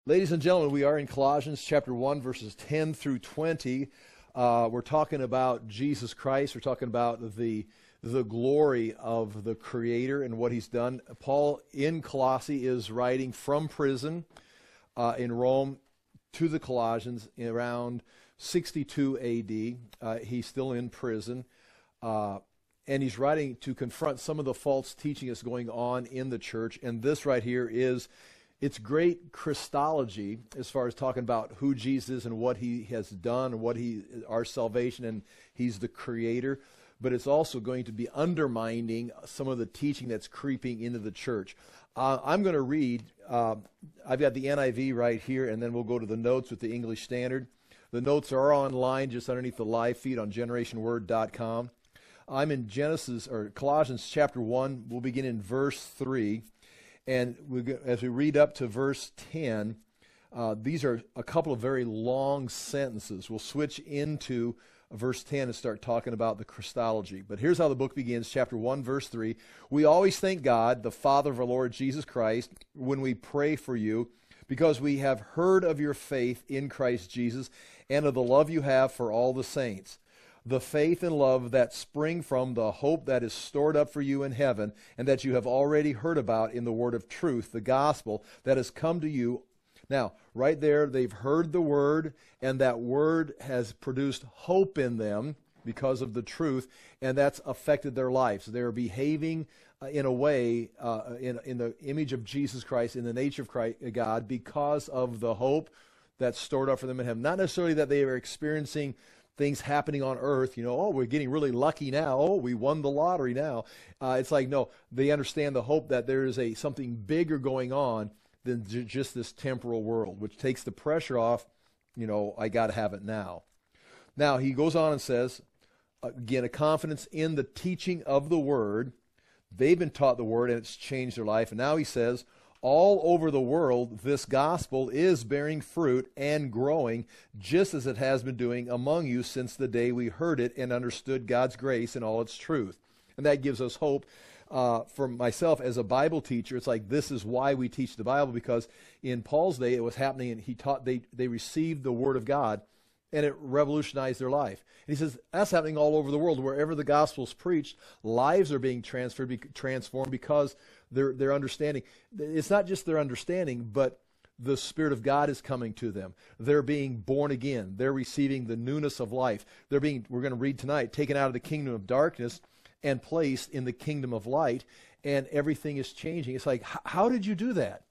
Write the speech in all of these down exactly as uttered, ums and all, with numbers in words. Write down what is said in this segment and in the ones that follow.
Ladies and gentlemen, we are in Colossians chapter one, verses ten through twenty. Uh, we're talking about Jesus Christ. We're talking about the, the glory of the Creator and what He's done. Paul in Colossae is writing from prison uh, in Rome to the Colossians in around sixty-two A D. Uh, he's still in prison. Uh, and he's writing to confront some of the false teaching that's going on in the church. And this right here is... It's great Christology as far as talking about who Jesus is and what He has done and what He, our salvation, and He's the Creator. But it's also going to be undermining some of the teaching that's creeping into the church. Uh, I'm going to read, uh, I've got the N I V right here, and then we'll go to the notes with the English Standard. The notes are online just underneath the live feed on generation word dot com. I'm in Genesis, or Colossians chapter one. We'll begin in verse three. And we, as we read up to verse ten, uh, these are a couple of very long sentences. We'll switch into verse ten and start talking about the Christology. But here's how the book begins, chapter one, verse three. We always thank God, the Father of our Lord Jesus Christ, when we pray for you, because we have heard of your faith in Christ Jesus and of the love you have for all the saints, the faith and love that spring from the hope that is stored up for you in heaven, and that you have already heard about in the word of truth, the gospel that has come to you. Now, right there, they've heard the word, and that word has produced hope in them because of the truth, and that's affected their lives. They're behaving uh, in a way, uh, in, in the image of Jesus Christ, in the nature of Christ, God, because of the hope that's stored up for them in heaven. Not necessarily that they are experiencing things happening on earth, you know, oh, we're getting really lucky now. Oh, we won the lottery now. Uh, it's like, no, they understand the hope that there is a something bigger going on than j- just this temporal world, which takes the pressure off, you know, I got to have it now. Now, he goes on and says, again, a confidence in the teaching of the word. They've been taught the word and it's changed their life. And now he says, all over the world, this gospel is bearing fruit and growing, just as it has been doing among you since the day we heard it and understood God's grace and all its truth. And that gives us hope. Uh, for myself as a Bible teacher, it's like this is why we teach the Bible, because in Paul's day it was happening, and he taught they they received the Word of God, and it revolutionized their life. And he says that's happening all over the world. Wherever the gospel is preached, lives are being transferred, be, transformed because their their understanding. It's not just their understanding, but the Spirit of God is coming to them. They're being born again. They're receiving the newness of life. They're being, we're going to read tonight, taken out of the kingdom of darkness and placed in the kingdom of light, and everything is changing. It's like, how did you do that?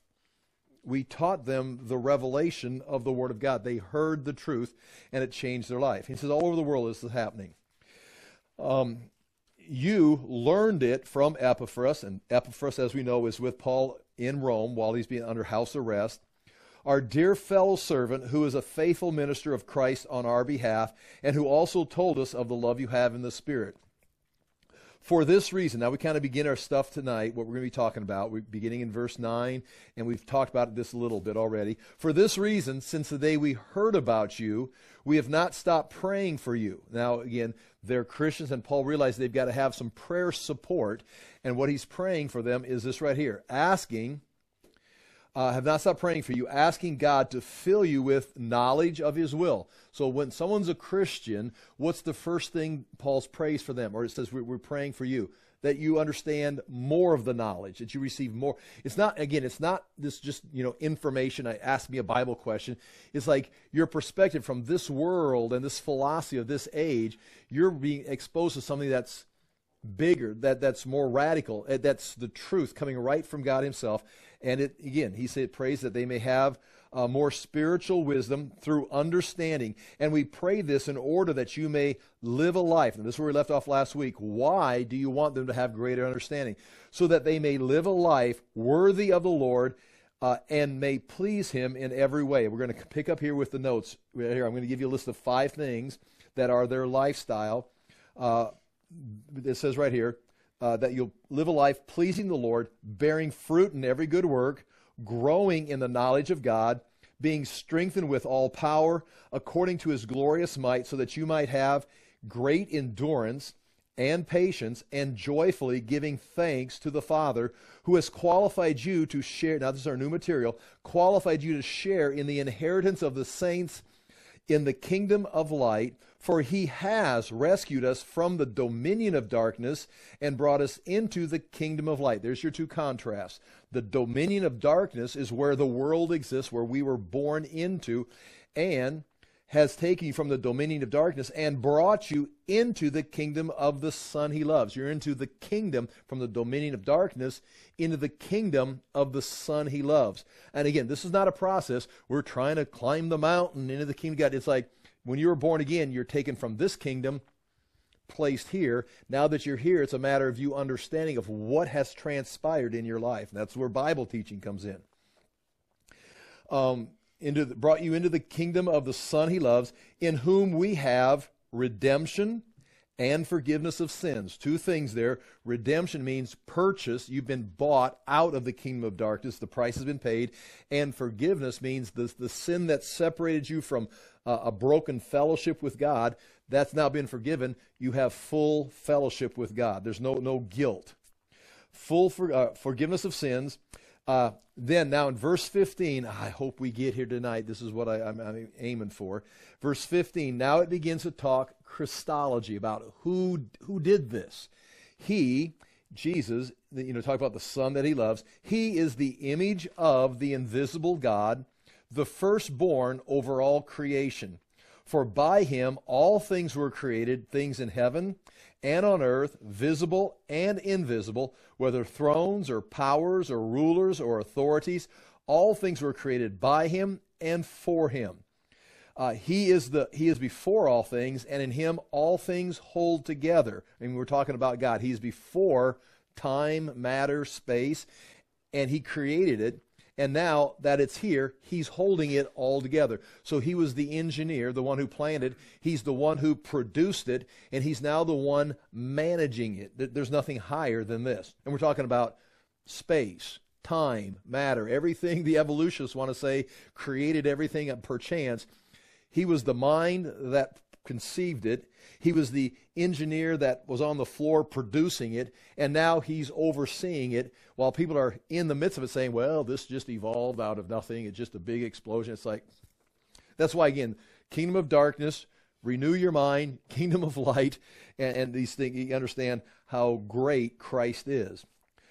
We taught them the revelation of the Word of God. They heard the truth, and it changed their life. He says all over the world this is happening. Um, you learned it from Epaphras, and Epaphras, as we know, is with Paul in Rome while he's being under house arrest. Our dear fellow servant, who is a faithful minister of Christ on our behalf, and who also told us of the love you have in the Spirit. For this reason, now we kind of begin our stuff tonight, what we're going to be talking about. We're beginning in verse nine, and we've talked about this a little bit already. For this reason, since the day we heard about you, we have not stopped praying for you. Now, again, they're Christians, and Paul realized they've got to have some prayer support. And what he's praying for them is this right here, asking, uh, have not stopped praying for you, asking God to fill you with knowledge of His will. So when someone's a Christian, what's the first thing Paul's prays for them? Or it says we're praying for you, that you understand more of the knowledge, that you receive more. It's not, again, it's not this just, you know, information. I ask me a Bible question. It's like your perspective from this world and this philosophy of this age, you're being exposed to something that's bigger, that that's more radical, that's the truth coming right from God Himself. And it, again, he said, prays that they may have uh, more spiritual wisdom through understanding. And we pray this in order that you may live a life. And this is where we left off last week. Why do you want them to have greater understanding? So that they may live a life worthy of the Lord uh, and may please Him in every way. We're going to pick up here with the notes. Right here, I'm going to give you a list of five things that are their lifestyle. Uh, it says right here, Uh, that you'll live a life pleasing the Lord, bearing fruit in every good work, growing in the knowledge of God, being strengthened with all power according to His glorious might, so that you might have great endurance and patience, and joyfully giving thanks to the Father, who has qualified you to share, now this is our new material, qualified you to share in the inheritance of the saints in the kingdom of light, for he has rescued us from the dominion of darkness and brought us into the kingdom of light. There's your two contrasts. The dominion of darkness is where the world exists, where we were born into, and has taken you from the dominion of darkness and brought you into the kingdom of the Son he loves. You're into the kingdom from the dominion of darkness into the kingdom of the Son he loves. And again, this is not a process. We're trying to climb the mountain into the kingdom of God. It's like when you were born again, you're taken from this kingdom, placed here. Now that you're here, it's a matter of you understanding of what has transpired in your life. And that's where Bible teaching comes in. Um, into the, brought you into the kingdom of the Son he loves, in whom we have redemption and forgiveness of sins. Two things there. Redemption means purchase. You've been bought out of the kingdom of darkness. The price has been paid. And forgiveness means the, the sin that separated you from uh, a broken fellowship with God, that's now been forgiven. You have full fellowship with God. There's no, no guilt. Full for, uh, forgiveness of sins. Uh, then, now in verse fifteen, I hope we get here tonight. This is what I, I'm, I'm aiming for. Verse fifteen, now it begins to talk Christology, about who, who did this. He, Jesus, you know, talk about the Son that he loves. He is the image of the invisible God, the firstborn over all creation. For by him all things were created, things in heaven and on earth, visible and invisible, whether thrones or powers or rulers or authorities. All things were created by him and for him. Uh, he is the he is before all things, and in him all things hold together. I mean, we're talking about God. He's before time, matter, space, and he created it. And now that it's here, he's holding it all together. So he was the engineer, the one who planned it. He's the one who produced it, and he's now the one managing it. There's nothing higher than this. And we're talking about space, time, matter, everything the evolutionists want to say created everything per chance. He was the mind that conceived it. He was the engineer that was on the floor producing it, and now he's overseeing it while people are in the midst of it saying, well, this just evolved out of nothing. It's just a big explosion. It's like, that's why, again, kingdom of darkness, renew your mind, kingdom of light, and, and these things, you understand how great Christ is.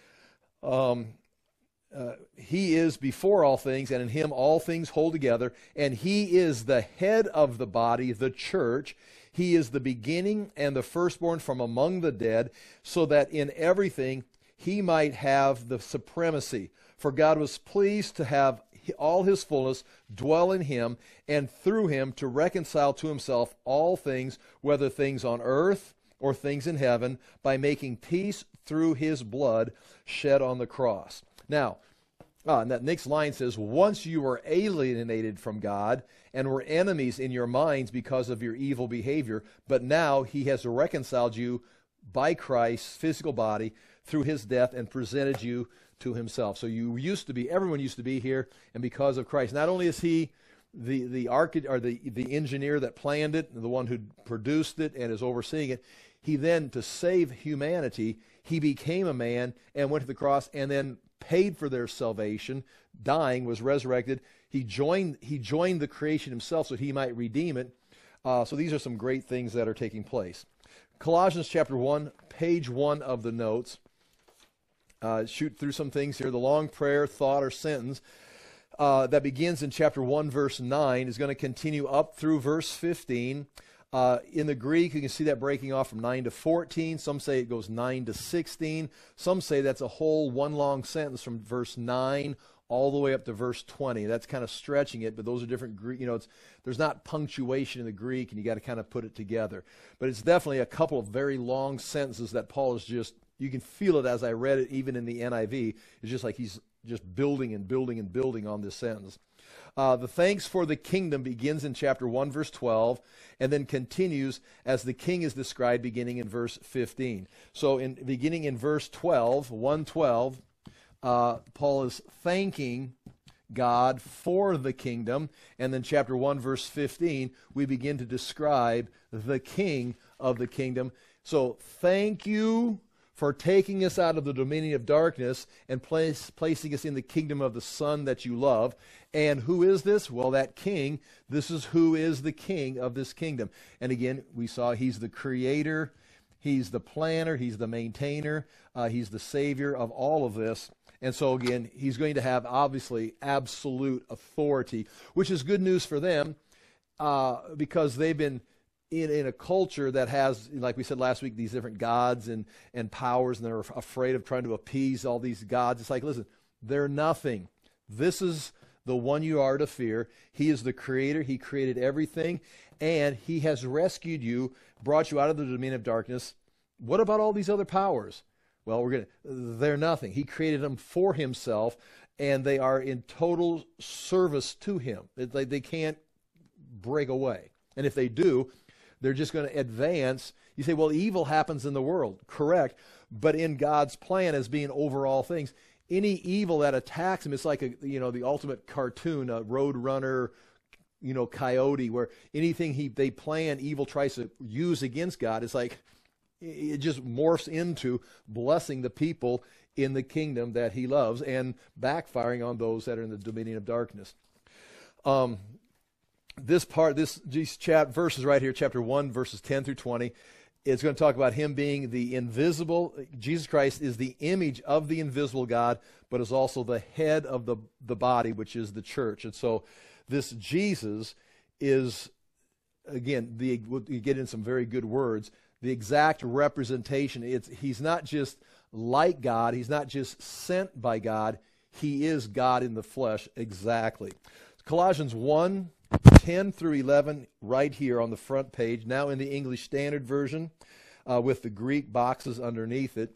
Um, Uh, he is before all things, and in him all things hold together, and he is the head of the body, the church. He is the beginning and the firstborn from among the dead, so that in everything he might have the supremacy. For God was pleased to have all his fullness dwell in him, and through him to reconcile to himself all things, whether things on earth or things in heaven, by making peace through his blood shed on the cross. Now, ah, and that next line says, once you were alienated from God and were enemies in your minds because of your evil behavior, but now he has reconciled you by Christ's physical body through his death and presented you to himself. So you used to be, everyone used to be here, and because of Christ, not only is he the the architect or the, the engineer that planned it, the one who produced it and is overseeing it, he then, to save humanity, he became a man and went to the cross and then paid for their salvation, dying, was resurrected. He joined he joined the creation himself so he might redeem it. Uh, so these are some great things that are taking place. Colossians chapter one, page one of the notes. Uh, shoot through some things here. The long prayer, thought, or sentence uh, that begins in chapter one, verse nine is going to continue up through verse fifteen. Uh, in the Greek, you can see that breaking off from nine to fourteen. Some say it goes nine to sixteen. Some say that's a whole one long sentence from verse nine all the way up to verse twenty. That's kind of stretching it, but those are different Greek. You know, it's, there's not punctuation in the Greek, and you got to kind of put it together. But it's definitely a couple of very long sentences that Paul is just, you can feel it as I read it, even in the N I V. It's just like he's just building and building and building on this sentence. Uh, the thanks for the kingdom begins in chapter one, verse twelve, and then continues as the king is described beginning in verse fifteen. So in beginning in verse twelve, one twelve, uh, Paul is thanking God for the kingdom, and then chapter one, verse fifteen, we begin to describe the king of the kingdom. So thank you for taking us out of the dominion of darkness and place, placing us in the kingdom of the Son that you love. And who is this? Well, that king. This is who is the king of this kingdom. And again, we saw he's the creator, he's the planner, he's the maintainer, uh, he's the savior of all of this. And so again, he's going to have obviously absolute authority, which is good news for them uh, because they've been In, in a culture that has, like we said last week, these different gods and, and powers, and they're afraid of trying to appease all these gods. It's like, listen, they're nothing. This is the one you are to fear. He is the creator. He created everything, and he has rescued you, brought you out of the dominion of darkness. What about all these other powers? Well, we're gonna, they're nothing. He created them for himself, and they are in total service to him. It, they, they can't break away. And if they do, they're just going to advance. You say, well, evil happens in the world. Correct. But in God's plan as being over all things, any evil that attacks him, it's like a, you know, the ultimate cartoon, a road runner, you know, coyote, where anything he they plan evil tries to use against God, it's like it just morphs into blessing the people in the kingdom that he loves and backfiring on those that are in the dominion of darkness. Um, This part, this these chap, verses right here, chapter one, verses ten through twenty, it's going to talk about him being the invisible. Jesus Christ is the image of the invisible God, but is also the head of the, the body, which is the church. And so this Jesus is, again, the we'll get in some very good words, the exact representation. It's He's not just like God. He's not just sent by God. He is God in the flesh, exactly. Colossians one, ten through eleven, right here on the front page, now in the English Standard Version, uh, with the Greek boxes underneath it.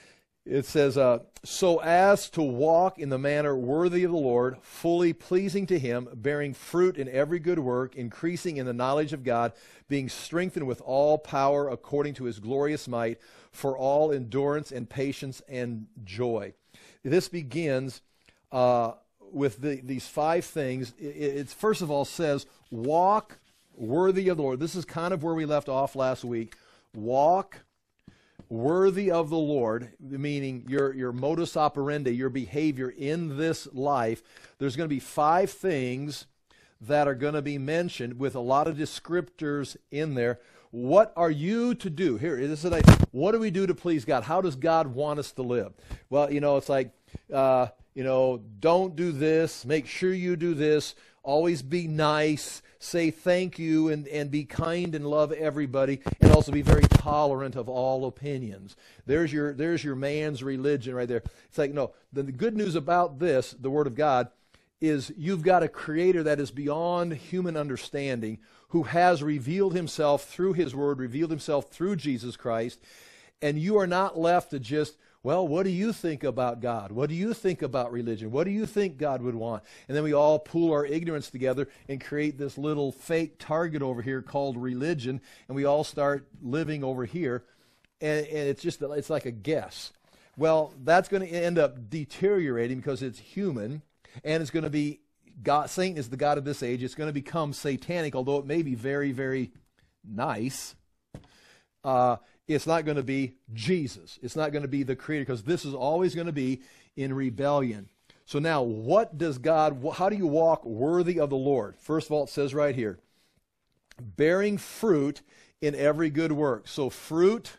It says, uh, so as to walk in the manner worthy of the Lord, fully pleasing to him, bearing fruit in every good work, increasing in the knowledge of God, being strengthened with all power according to his glorious might, for all endurance and patience and joy. This begins uh, with the, these five things. It, it's first of all says, walk worthy of the Lord. This is kind of where we left off last week. Walk worthy of the Lord, meaning your, your modus operandi, your behavior in this life. There's going to be five things that are going to be mentioned with a lot of descriptors in there. What are you to do? Here, this is like, what do we do to please God? How does God want us to live? Well, you know, it's like, uh, you know, don't do this. Make sure you do this. Always be nice. Say thank you and, and be kind and love everybody, and also be very tolerant of all opinions. There's your there's your man's religion right there. It's like, no, the, the good news about this, the Word of God, is you've got a Creator that is beyond human understanding, who has revealed himself through his Word, revealed himself through Jesus Christ, and you are not left to just, well, what do you think about God? What do you think about religion? What do you think God would want? And then we all pool our ignorance together and create this little fake target over here called religion, and we all start living over here, and, and it's just, it's like a guess. Well, that's going to end up deteriorating because it's human, and it's going to be, God, Satan is the god of this age. It's going to become satanic, although it may be very, very nice. Uh, it's not going to be Jesus. It's not going to be the Creator, because this is always going to be in rebellion. So now, what does God, how do you walk worthy of the Lord? First of all, it says right here, bearing fruit in every good work. So fruit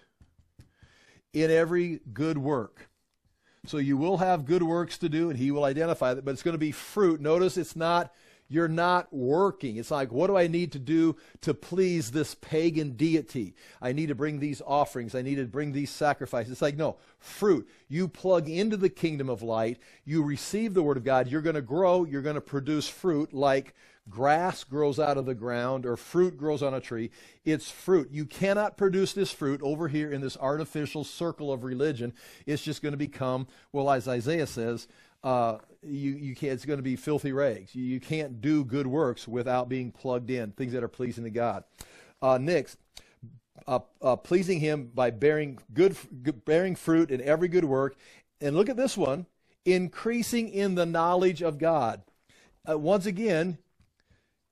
in every good work. So you will have good works to do, and he will identify that, but it's going to be fruit. Notice it's not, you're not working. It's like, what do I need to do to please this pagan deity? I need to bring these offerings. I need to bring these sacrifices. It's like, no, fruit. You plug into the kingdom of light. You receive the Word of God. You're going to grow. You're going to produce fruit like grass grows out of the ground or fruit grows on a tree. It's fruit. You cannot produce this fruit over here in this artificial circle of religion. It's just going to become, well, as Isaiah says, uh, you, you can't, it's going to be filthy rags. You, you can't do good works without being plugged in, things that are pleasing to God. Uh, next, uh, uh, pleasing him by bearing good, bearing fruit in every good work. And look at this one, increasing in the knowledge of God. Uh, once again,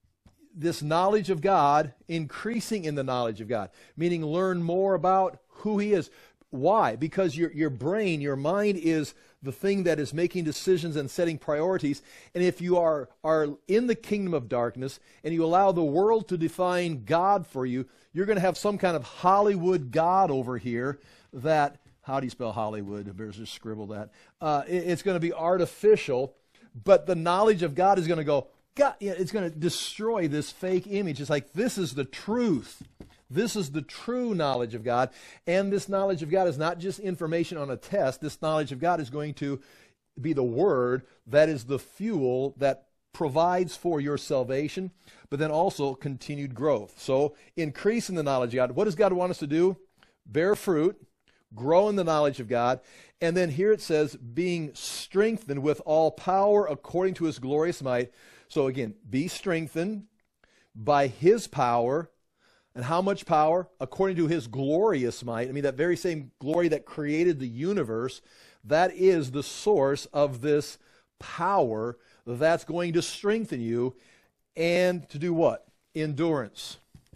this knowledge of God, increasing in the knowledge of God, meaning learn more about who He is. Why? Because your, your brain, your mind is the thing that is making decisions and setting priorities. And if you are, are in the kingdom of darkness and you allow the world to define God for you, you're going to have some kind of Hollywood God over here that, how do you spell Hollywood? Bears just scribble that. Uh, it, it's going to be artificial, but the knowledge of God is going to go, God, it's going to destroy this fake image. It's like, this is the truth. This is the true knowledge of God. And this knowledge of God is not just information on a test. This knowledge of God is going to be the Word that is the fuel that provides for your salvation, but then also continued growth. So increase in the knowledge of God. What does God want us to do? Bear fruit, grow in the knowledge of God. And then here it says, being strengthened with all power according to His glorious might. So again, be strengthened by His power. And how much power? According to His glorious might. I mean, that very same glory that created the universe, that is the source of this power that's going to strengthen you. And to do what? Endurance.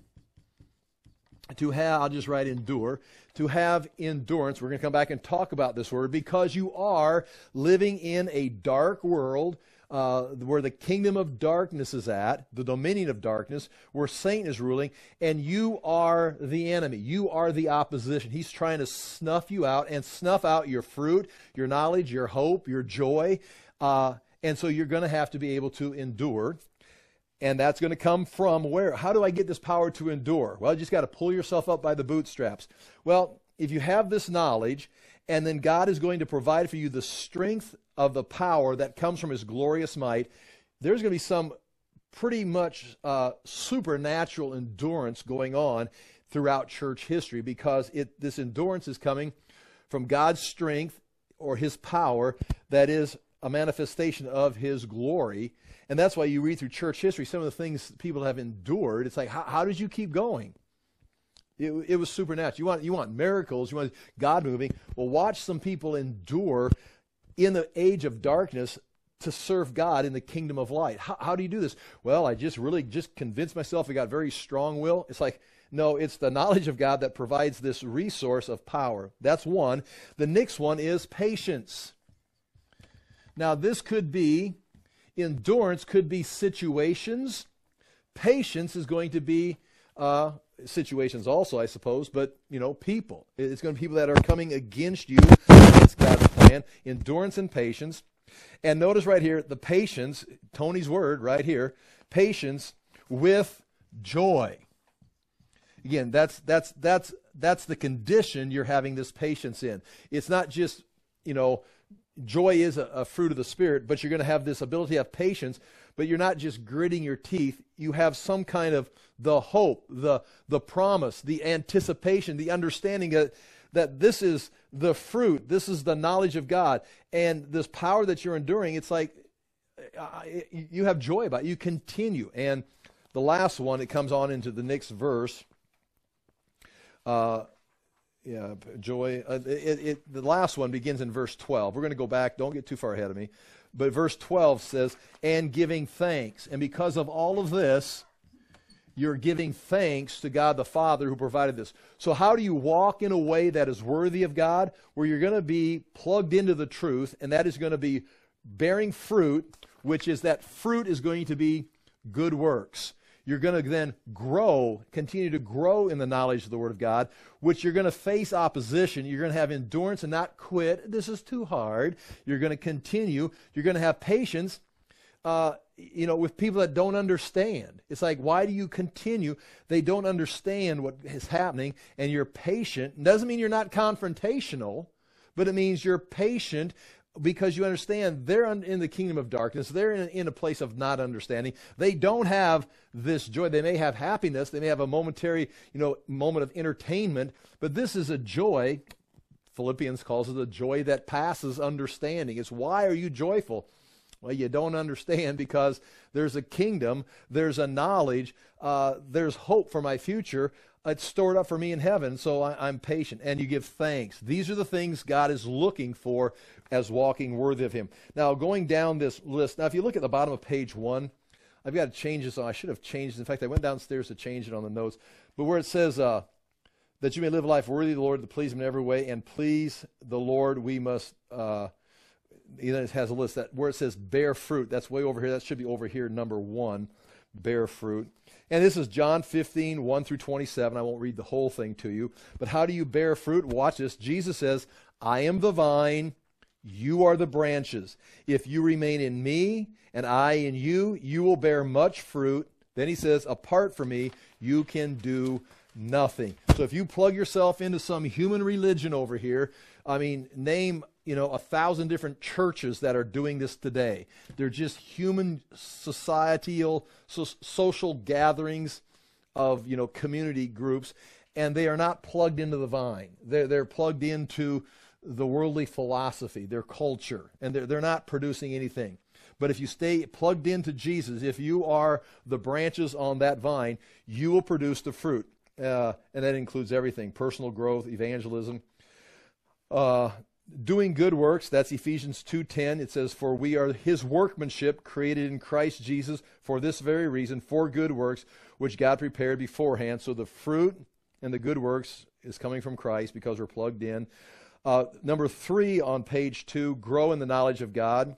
To have, I'll just write endure. To have endurance. We're going to come back and talk about this word, because you are living in a dark world, Uh, where the kingdom of darkness is at, the dominion of darkness, where Satan is ruling, and you are the enemy. You are the opposition. He's trying to snuff you out and snuff out your fruit, your knowledge, your hope, your joy. Uh, and so you're going to have to be able to endure. And that's going to come from where? How do I get this power to endure? Well, you just got to pull yourself up by the bootstraps. Well, if you have this knowledge, and then God is going to provide for you the strength of the power that comes from His glorious might, there's going to be some pretty much uh, supernatural endurance going on throughout church history, because it, this endurance is coming from God's strength or His power that is a manifestation of His glory. And that's why you read through church history, some of the things people have endured. It's like, how, how did you keep going? It, it was supernatural. You want, you want miracles. You want God moving. Well, watch some people endure in the age of darkness to serve God in the kingdom of light. How, how do you do this? Well, I just really just convinced myself I got very strong will. It's like, no, it's the knowledge of God that provides this resource of power. That's one. The next one is patience. Now, this could be, endurance could be situations. Patience is going to be uh, situations also, I suppose, but, you know, people. It's going to be people that are coming against you, against God's plan. Endurance and patience. And notice right here, the patience, Tony's word right here, patience with joy. Again, that's that's that's that's the condition you're having this patience in. It's not just, you know, joy is a, a fruit of the Spirit, but you're going to have this ability to have patience, but you're not just gritting your teeth. You have some kind of the hope, the the promise, the anticipation, the understanding that, that this is the fruit, this is the knowledge of God, and this power that you're enduring, it's like uh, you have joy about it. You continue. And the last one, it comes on into the next verse. Uh, yeah, joy. Uh, it, it, the last one begins in verse twelve. We're going to go back. Don't get too far ahead of me. But verse twelve says, and giving thanks. And because of all of this, you're giving thanks to God the Father who provided this. So how do you walk in a way that is worthy of God, where you're going to be plugged into the truth, and that is going to be bearing fruit, which is that fruit is going to be good works. You're going to then grow, continue to grow in the knowledge of the Word of God, which you're going to face opposition. You're going to have endurance and not quit. This is too hard. You're going to continue. You're going to have patience, uh, you know, with people that don't understand. It's like, why do you continue? They don't understand what is happening, and you're patient. It doesn't mean you're not confrontational, but it means you're patient because you understand they're in the kingdom of darkness. They're in, in a place of not understanding. They don't have this joy. They may have happiness. They may have a momentary, you know, moment of entertainment, but this is a joy. Philippians calls it a joy that passes understanding. It's, why are you joyful? Well, you don't understand, because there's a kingdom, there's a knowledge, uh, there's hope for my future. It's stored up for me in heaven, so I, I'm patient. And you give thanks. These are the things God is looking for as walking worthy of Him. Now, going down this list, now if you look at the bottom of page one, I've got to change this. On. I should have changed. In fact, I went downstairs to change it on the notes. But where it says uh, that you may live a life worthy of the Lord, to please Him in every way, and please the Lord, we must. Uh, it has a list that where it says bear fruit. That's way over here. That should be over here, number one, bear fruit. And this is John fifteen, one through twenty-seven. I won't read the whole thing to you. But how do you bear fruit? Watch this. Jesus says, I am the vine, you are the branches. If you remain in me and I in you, you will bear much fruit. Then he says, apart from me, you can do nothing. So if you plug yourself into some human religion over here, I mean, name, you know, a thousand different churches that are doing this today. They're just human societal, so, social gatherings of, you know, community groups, and they are not plugged into the vine. They're, they're plugged into the worldly philosophy, their culture, and they're, they're not producing anything. But if you stay plugged into Jesus, if you are the branches on that vine, you will produce the fruit. Uh, and that includes everything, personal growth, evangelism, uh, doing good works. That's Ephesians two ten. It says, for we are His workmanship, created in Christ Jesus for this very reason, for good works, which God prepared beforehand. So the fruit and the good works is coming from Christ because we're plugged in. Uh, number three on page two, grow in the knowledge of God.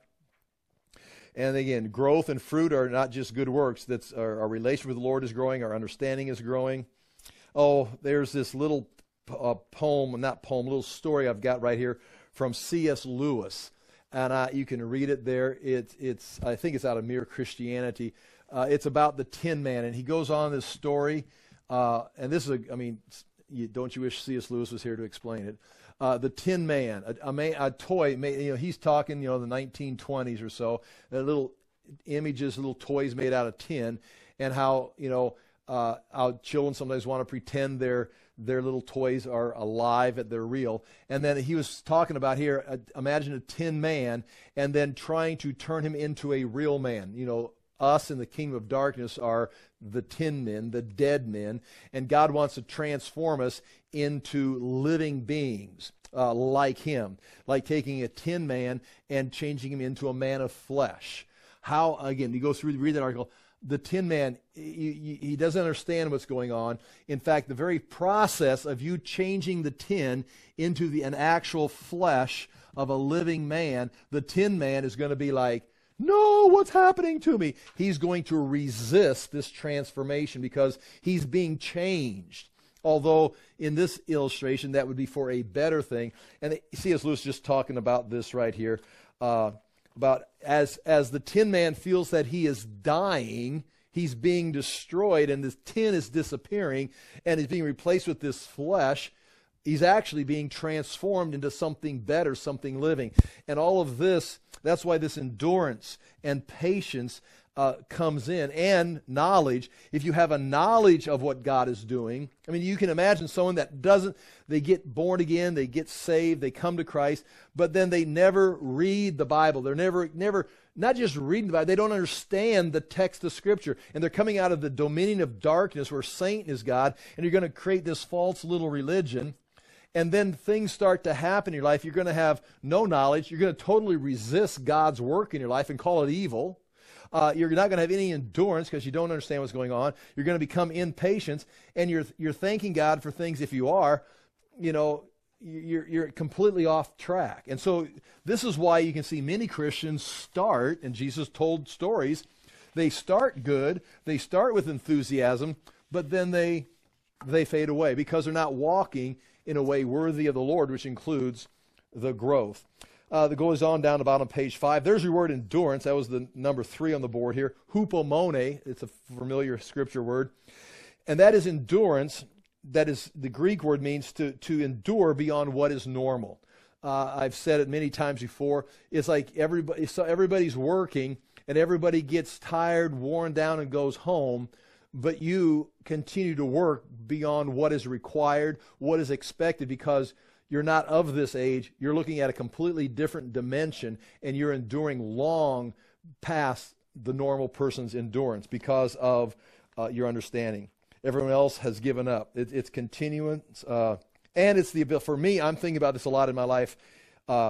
And again, growth and fruit are not just good works. That's our, our relation with the Lord is growing. Our understanding is growing. Oh, there's this little uh, poem, not poem, little story I've got right here from C S Lewis. And I, you can read it there. It, it's, I think it's out of Mere Christianity. Uh, it's about the Tin Man. And he goes on this story. Uh, and this is, a, I mean, you, don't you wish C S Lewis was here to explain it? Uh, the Tin Man, a, a, man, a toy, made, you know, he's talking, you know, the nineteen twenties or so, uh, little images, little toys made out of tin, and how, you know, uh, how children sometimes want to pretend their their little toys are alive, that they're real. And then he was talking about here, uh, imagine a Tin Man, and then trying to turn him into a real man. You know, us in the kingdom of darkness are the tin men, the dead men, and God wants to transform us into living beings uh, like Him, like taking a tin man and changing him into a man of flesh. How, again, you go through, read that article, the Tin Man, he, he doesn't understand what's going on. In fact, the very process of you changing the tin into the, an actual flesh of a living man, the Tin Man is going to be like, no, what's happening to me? He's going to resist this transformation because he's being changed. Although in this illustration, that would be for a better thing. And C S Lewis just talking about this right here, uh, about as, as the Tin Man feels that he is dying, he's being destroyed, and this tin is disappearing, and is being replaced with this flesh. He's actually being transformed into something better, something living. And all of this, that's why this endurance and patience uh, comes in, and knowledge. If you have a knowledge of what God is doing, I mean, you can imagine someone that doesn't, they get born again, they get saved, they come to Christ, but then they never read the Bible. They're never, never, not just reading the Bible, they don't understand the text of Scripture. And they're coming out of the dominion of darkness where Satan is God, and you're going to create this false little religion. And then things start to happen in your life. You're going to have no knowledge. You're going to totally resist God's work in your life and call it evil. Uh, you're not going to have any endurance because you don't understand what's going on. You're going to become impatient, and you're you're thanking God for things. If you are, you know, you're you're completely off track. And so this is why you can see many Christians start, and Jesus told stories. They start good. They start with enthusiasm, but then they they fade away because they're not walking in a way worthy of the Lord, which includes the growth. Uh, that goes on down about on page five. There's your word endurance. That was the number three on the board here. Hupomone. It's a familiar scripture word. And that is endurance. That is, the Greek word means to, to endure beyond what is normal. Uh, I've said it many times before. It's like everybody, so everybody's working and everybody gets tired, worn down, and goes home. But you continue to work beyond what is required, what is expected, because you're not of this age. You're looking at a completely different dimension, and you're enduring long past the normal person's endurance because of uh, your understanding. Everyone else has given up. It, it's continuance, uh, and it's the ability. For me, I'm thinking about this a lot in my life. Uh,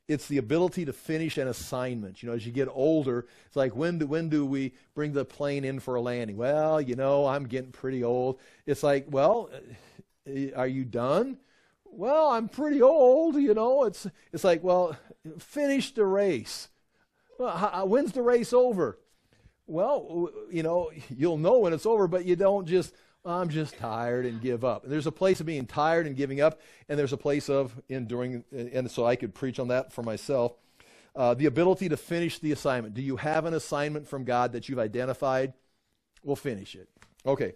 it's the ability to finish an assignment. You know, as you get older, it's like, when do, when do we bring the plane in for a landing? Well, you know, I'm getting pretty old. It's like, well, are you done? Well, I'm pretty old, you know. It's it's like, well, finish the race. Well, how, when's the race over? Well, you know, you'll know when it's over, but you don't just, I'm just tired, and give up. And there's a place of being tired and giving up, and there's a place of enduring, and so I could preach on that for myself. Uh, the ability to finish the assignment. Do you have an assignment from God that you've identified? We'll finish it. Okay.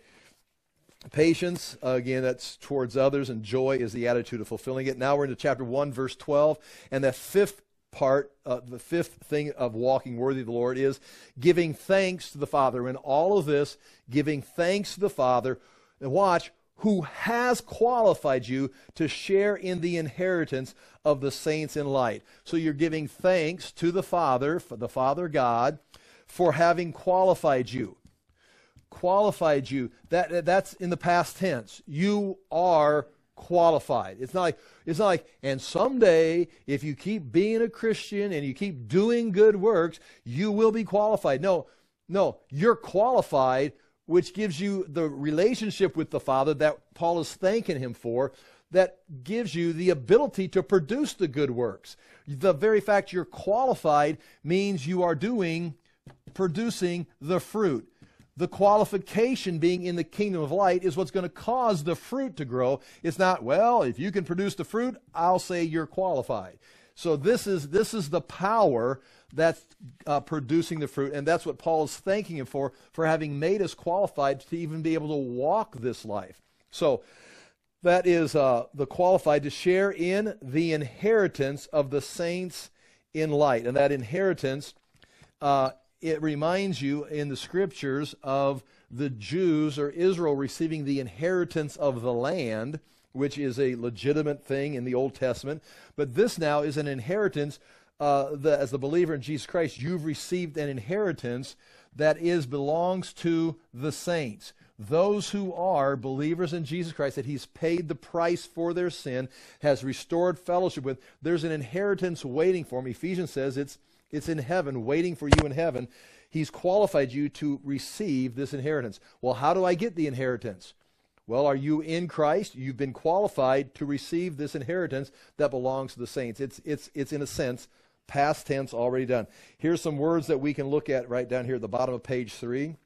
Patience, uh, again, that's towards others, and joy is the attitude of fulfilling it. Now we're into chapter one, verse twelve, and the fifth part, uh, the fifth thing of walking worthy of the Lord is giving thanks to the Father. In all of this, giving thanks to the Father, and watch, who has qualified you to share in the inheritance of the saints in light. So you're giving thanks to the Father, for the Father God, for having qualified you. Qualified you. That that's in the past tense. You are qualified. It's not like it's not like and someday if you keep being a Christian and you keep doing good works, you will be qualified. No, no, you're qualified, which gives you the relationship with the Father that Paul is thanking him for, that gives you the ability to produce the good works. The very fact you're qualified means you are doing, producing the fruit. The qualification being in the kingdom of light is what's going to cause the fruit to grow. It's not, well, if you can produce the fruit, I'll say you're qualified. So this is this is the power that's uh, producing the fruit, and that's what Paul is thanking him for, for having made us qualified to even be able to walk this life. So that is uh, the qualified to share in the inheritance of the saints in light. And that inheritance, uh, it reminds you in the scriptures of the Jews or Israel receiving the inheritance of the land, which is a legitimate thing in the Old Testament. But this now is an inheritance, uh, the, as the believer in Jesus Christ, you've received an inheritance that is belongs to the saints. Those who are believers in Jesus Christ, that he's paid the price for their sin, has restored fellowship with, there's an inheritance waiting for them. Ephesians says it's It's in heaven, waiting for you in heaven. He's qualified you to receive this inheritance. Well, how do I get the inheritance? Well, are you in Christ? You've been qualified to receive this inheritance that belongs to the saints. It's, it's, it's in a sense, past tense, already done. Here's some words that we can look at right down here at the bottom of page three.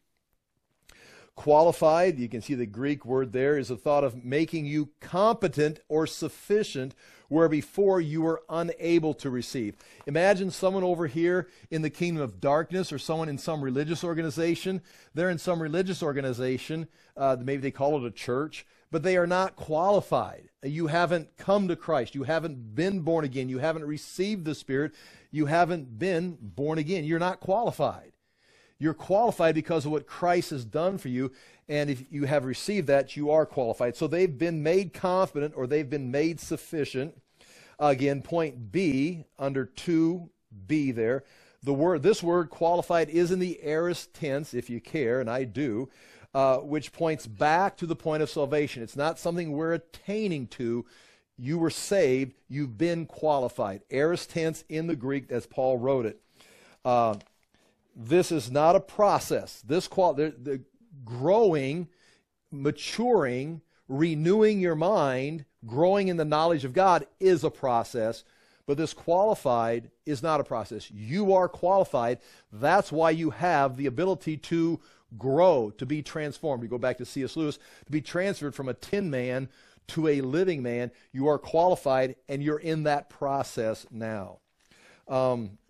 Qualified, you can see the Greek word there, is a thought of making you competent or sufficient where before you were unable to receive. Imagine someone over here in the kingdom of darkness, or someone in some religious organization. They're in some religious organization, uh, maybe they call it a church, but they are not qualified. You haven't come to Christ. You haven't been born again. You haven't received the Spirit. You haven't been born again. You're not qualified. You're qualified because of what Christ has done for you, and if you have received that, you are qualified. So they've been made confident, or they've been made sufficient. Again, point B, under two B there, the word, this word qualified is in the aorist tense, if you care, and I do, uh, which points back to the point of salvation. It's not something we're attaining to. You were saved, you've been qualified. Aorist tense in the Greek, as Paul wrote it. Uh, This is not a process. This qual the, the growing, maturing, renewing your mind, growing in the knowledge of God is a process, but this qualified is not a process. You are qualified. That's why you have the ability to grow, to be transformed. You go back to C S Lewis, to be transferred from a tin man to a living man. You are qualified, and you're in that process now. Um,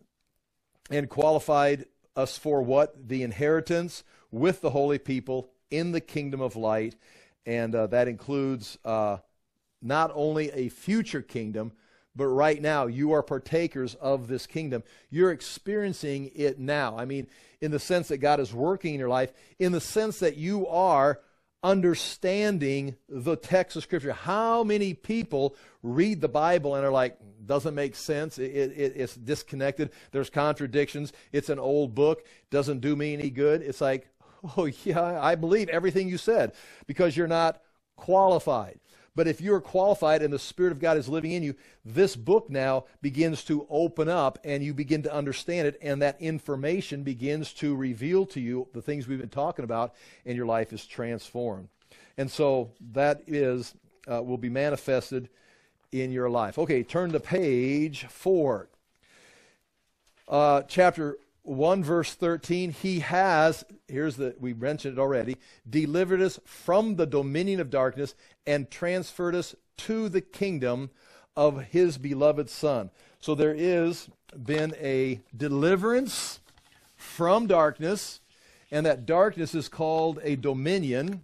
and qualified us for what? The inheritance with the holy people in the kingdom of light. And uh, that includes uh, not only a future kingdom, but right now you are partakers of this kingdom. You're experiencing it now. I mean, in the sense that God is working in your life, in the sense that you are understanding the text of Scripture. How many people read the Bible and are like, doesn't make sense, it, it, it's disconnected, there's contradictions, it's an old book, doesn't do me any good. It's like, oh yeah, I believe everything you said, because you're not qualified. But if you're qualified and the Spirit of God is living in you, this book now begins to open up and you begin to understand it, and that information begins to reveal to you the things we've been talking about, and your life is transformed. And so that is uh, will be manifested in your life. Okay, turn to page four. Uh, chapter one, verse thirteen. He has, here's the, we mentioned it already, delivered us from the dominion of darkness and transferred us to the kingdom of his beloved Son. So there is been a deliverance from darkness, and that darkness is called a dominion.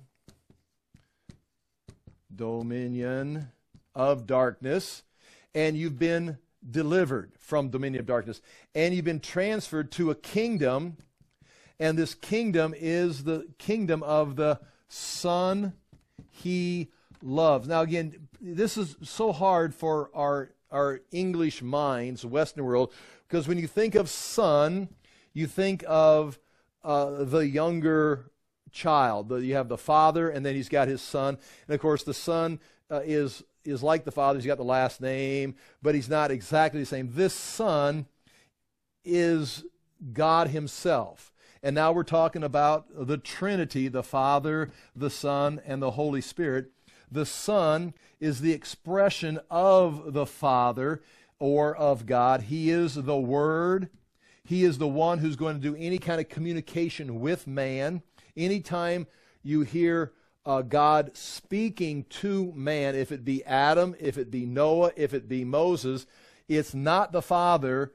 Dominion of darkness. And you've been delivered from dominion of darkness, and you've been transferred to a kingdom, and this kingdom is the kingdom of the Son he loves. Now again, this is so hard for our our English minds, Western world, because when you think of son, you think of uh, the younger child. The, you have the father, and then he's got his son, and of course the son uh, is is like the father. He's got the last name, but he's not exactly the same. This Son is God himself. And now we're talking about the Trinity, the Father, the Son, and the Holy Spirit. The Son is the expression of the Father or of God. He is the Word. He is the one who's going to do any kind of communication with man. Anytime you hear Uh, God speaking to man, if it be Adam, if it be Noah, if it be Moses, it's not the Father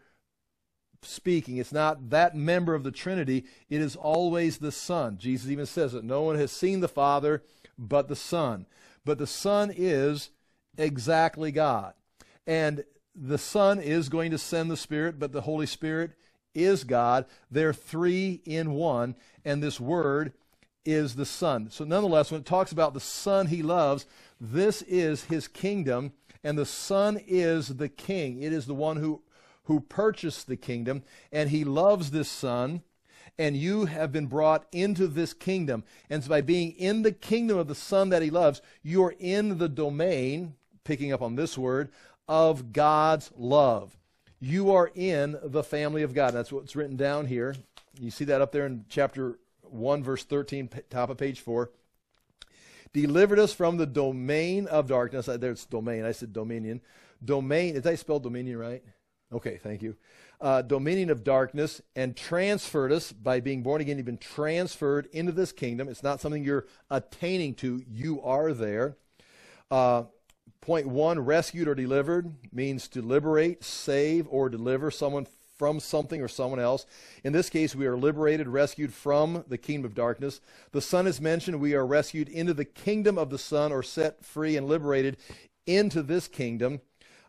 speaking. It's not that member of the Trinity. It is always the Son. Jesus even says that no one has seen the Father but the Son. But the Son is exactly God. And the Son is going to send the Spirit, but the Holy Spirit is God. They're three in one, and this Word is the Son. So nonetheless, when it talks about the Son he loves, this is his kingdom, and the Son is the king. It is the one who, who purchased the kingdom, and he loves this Son, and you have been brought into this kingdom. And so by being in the kingdom of the Son that he loves, you're in the domain, picking up on this word, of God's love. You are in the family of God. That's what's written down here. You see that up there in chapter one, verse thirteen, top of page four. Delivered us from the domain of darkness. There's domain. I said dominion. Domain. Did I spell dominion right? Okay, thank you. Uh, dominion of darkness, and transferred us by being born again. You've been transferred into this kingdom. It's not something you're attaining to. You are there. Uh, point one, rescued or delivered means to liberate, save, or deliver someone from something or someone else. In this case, we are liberated, rescued from the kingdom of darkness. The Son is mentioned. We are rescued into the kingdom of the Son, or set free and liberated into this kingdom.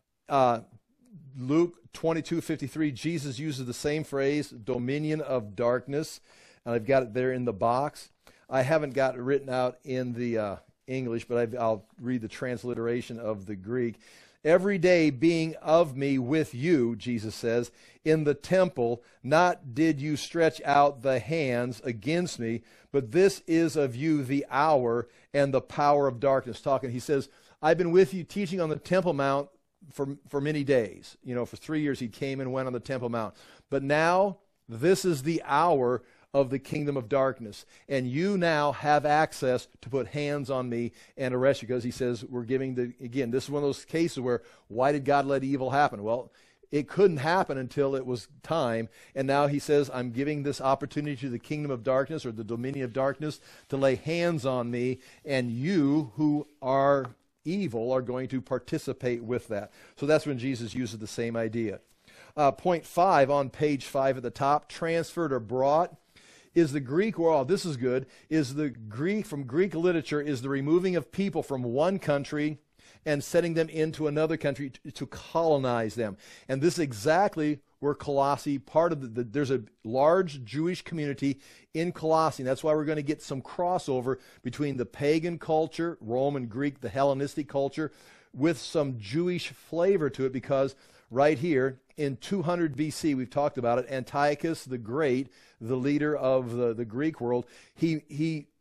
Uh, Luke twenty-two fifty-three, Jesus uses the same phrase, dominion of darkness, and I've got it there in the box. I haven't got it written out in the uh, English, but I've, I'll read the transliteration of the Greek. Every day being of me with you, Jesus says, in the temple, not did you stretch out the hands against me, but this is of you the hour and the power of darkness. Talking, he says, I've been with you teaching on the Temple Mount for, for many days. You know, for three years he came and went on the Temple Mount. But now, this is the hour of the kingdom of darkness. And you now have access to put hands on me and arrest you, because he says we're giving the, again, this is one of those cases where, why did God let evil happen? Well, it couldn't happen until it was time. And now he says, I'm giving this opportunity to the kingdom of darkness, or the dominion of darkness, to lay hands on me, and you who are evil are going to participate with that. So that's when Jesus uses the same idea. Uh, point five on page five at the top, transferred or brought, is the Greek, well, this is good, is the Greek, from Greek literature, is the removing of people from one country and setting them into another country to, to colonize them. And this is exactly where Colossae, part of the, the, there's a large Jewish community in Colossae. And that's why we're going to get some crossover between the pagan culture, Roman, Greek, the Hellenistic culture, with some Jewish flavor to it, because right here in two hundred B C, we've talked about it, Antiochus the Great, the leader of the, the Greek world, he, he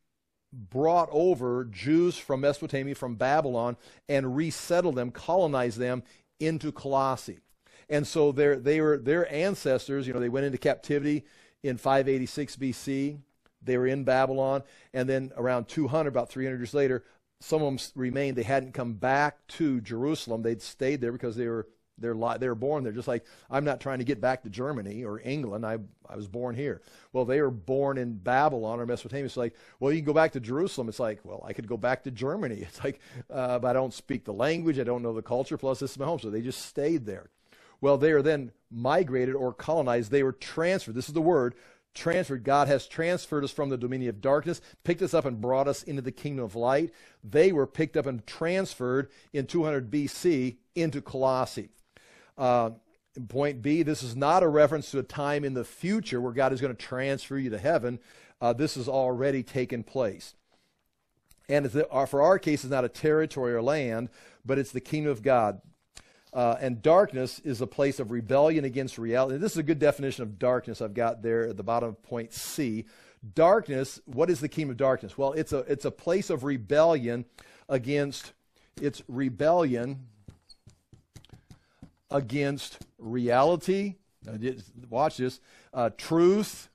brought over Jews from Mesopotamia, from Babylon, and resettled them, colonized them into Colossae. And so their, they were, their ancestors, you know, they went into captivity in five eighty-six B C. They were in Babylon. And then around two hundred, about three hundred years later, some of them remained. They hadn't come back to Jerusalem. They'd stayed there because they were they're li- they were born there. Just like I'm not trying to get back to Germany or England. I I was born here. Well, they were born in Babylon or Mesopotamia. It's like, well, you can go back to Jerusalem. It's like, well, I could go back to Germany. It's like, uh, but I don't speak the language. I don't know the culture. Plus, this is my home. So they just stayed there. Well, they are then migrated or colonized. They were transferred. This is the word. Transferred. God has transferred us from the dominion of darkness, picked us up and brought us into the kingdom of light. They were picked up and transferred in two hundred B C into Colossae. Uh, point B, this is not a reference to a time in the future where God is going to transfer you to heaven. Uh, this has already taken place. And it's the, for our case, it's not a territory or land, but it's the kingdom of God. Uh, and darkness is a place of rebellion against reality. This is a good definition of darkness I've got there at the bottom of point C. Darkness, what is the kingdom of darkness? Well, it's a, it's a place of rebellion against, it's rebellion against reality. Now, watch this. Uh, truth,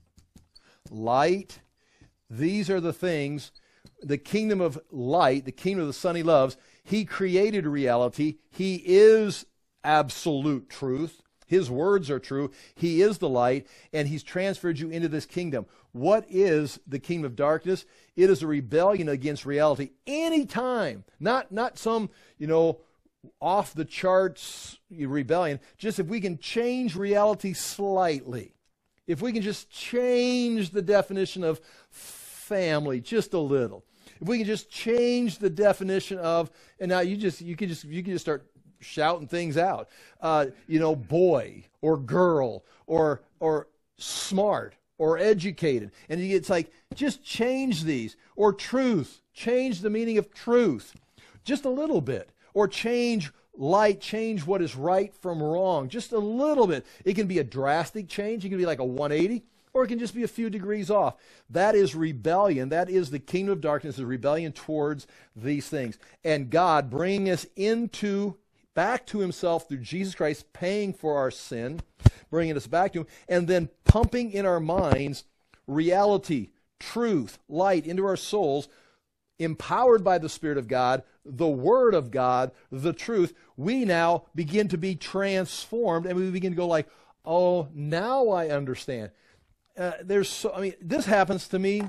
light. These are the things. The kingdom of light, the kingdom of the Son he loves, he created reality. He is absolute truth. His words are true. He is the light, and he's transferred you into this kingdom. What is the kingdom of darkness? It is a rebellion against reality anytime. Not, not some, you know, off-the-charts rebellion. Just if we can change reality slightly. If we can just change the definition of family just a little. If we can just change the definition of, and now you just you can just you can just start shouting things out. Uh, you know, boy or girl or or smart or educated, and it's like just change these. Or truth, change the meaning of truth, just a little bit. Or change light, change what is right from wrong, just a little bit. It can be a drastic change. It can be like a one eighty. Or it can just be a few degrees off. That is rebellion. That is the kingdom of darkness, is rebellion towards these things. And God bringing us into, back to himself through Jesus Christ, paying for our sin, bringing us back to him, and then pumping in our minds reality, truth, light into our souls, empowered by the Spirit of God, the Word of God, the truth. We now begin to be transformed, and we begin to go like, oh, now I understand. Uh, there's so, I mean, this happens to me.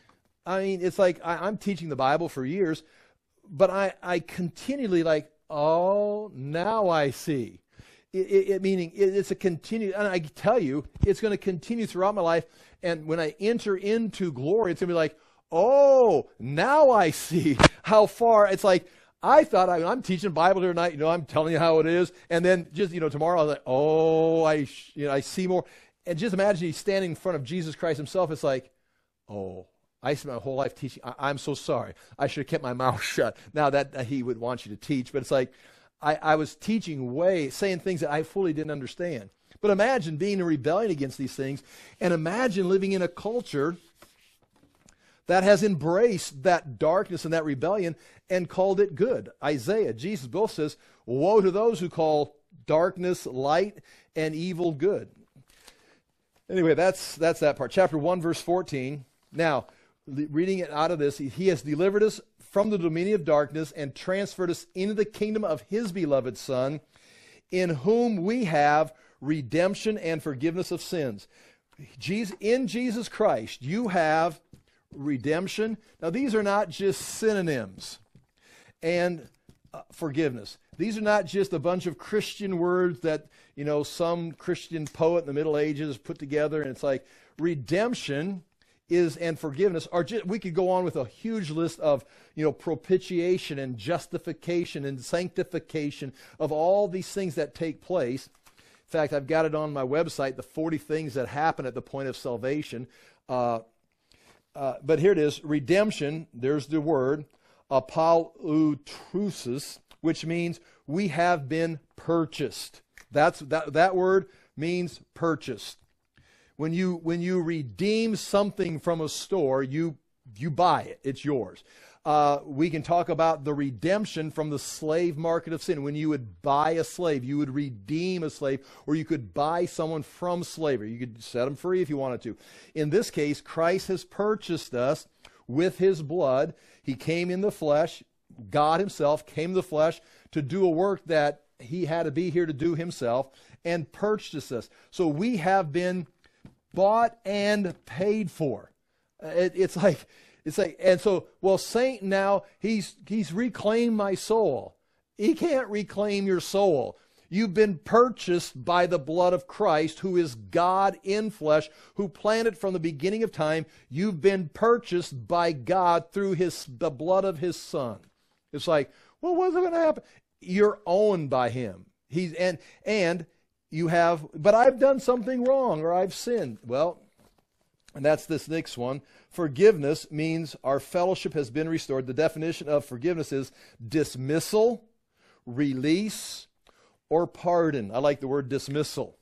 I mean, it's like I, I'm teaching the Bible for years, but I, I continually like, oh, now I see. It, it, it meaning it, it's a continue, and I tell you, it's going to continue throughout my life. And when I enter into glory, it's going to be like, oh, now I see how far. It's like I thought I, I'm teaching Bible here tonight. You know, I'm telling you how it is, and then just you know tomorrow, I was like, oh, I you know I see more. And just imagine he's standing in front of Jesus Christ himself. It's like, oh, I spent my whole life teaching. I, I'm so sorry. I should have kept my mouth shut. Now that, that he would want you to teach. But it's like, I, I was teaching way, saying things that I fully didn't understand. But imagine being in rebellion against these things. And imagine living in a culture that has embraced that darkness and that rebellion and called it good. Isaiah, Jesus both says, woe to those who call darkness light and evil good. Anyway, that's that's that part. Chapter one, verse fourteen. Now, reading it out of this, he has delivered us from the dominion of darkness and transferred us into the kingdom of his beloved Son, in whom we have redemption and forgiveness of sins. Jesus, in Jesus Christ, you have redemption. Now, these are not just synonyms. And uh, forgiveness. These are not just a bunch of Christian words that, you know, some Christian poet in the Middle Ages put together, and it's like redemption is and forgiveness are just, we could go on with a huge list of, you know, propitiation and justification and sanctification of all these things that take place. In fact, I've got it on my website, the forty things that happen at the point of salvation. Uh, uh, but here it is, redemption, there's the word, apollutrosis, which means we have been purchased. That's that that word means purchased. When you when you redeem something from a store, you you buy it. It's yours. Uh, we can talk about the redemption from the slave market of sin. When you would buy a slave, you would redeem a slave, or you could buy someone from slavery. You could set them free if you wanted to. In this case, Christ has purchased us with his blood. He came in the flesh. God himself came in the flesh to do a work that he had to be here to do himself, and purchased us. So we have been bought and paid for. It, it's like... It's like, and so, well, Satan now, he's, he's reclaimed my soul. He can't reclaim your soul. You've been purchased by the blood of Christ, who is God in flesh, who planned it from the beginning of time. You've been purchased by God through his, the blood of his Son. It's like, well, what's going to happen? You're owned by him. He's, and, and you have, but I've done something wrong, or I've sinned. Well, and that's this next one. Forgiveness means our fellowship has been restored. The definition of forgiveness is dismissal, release, or pardon. I like the word dismissal.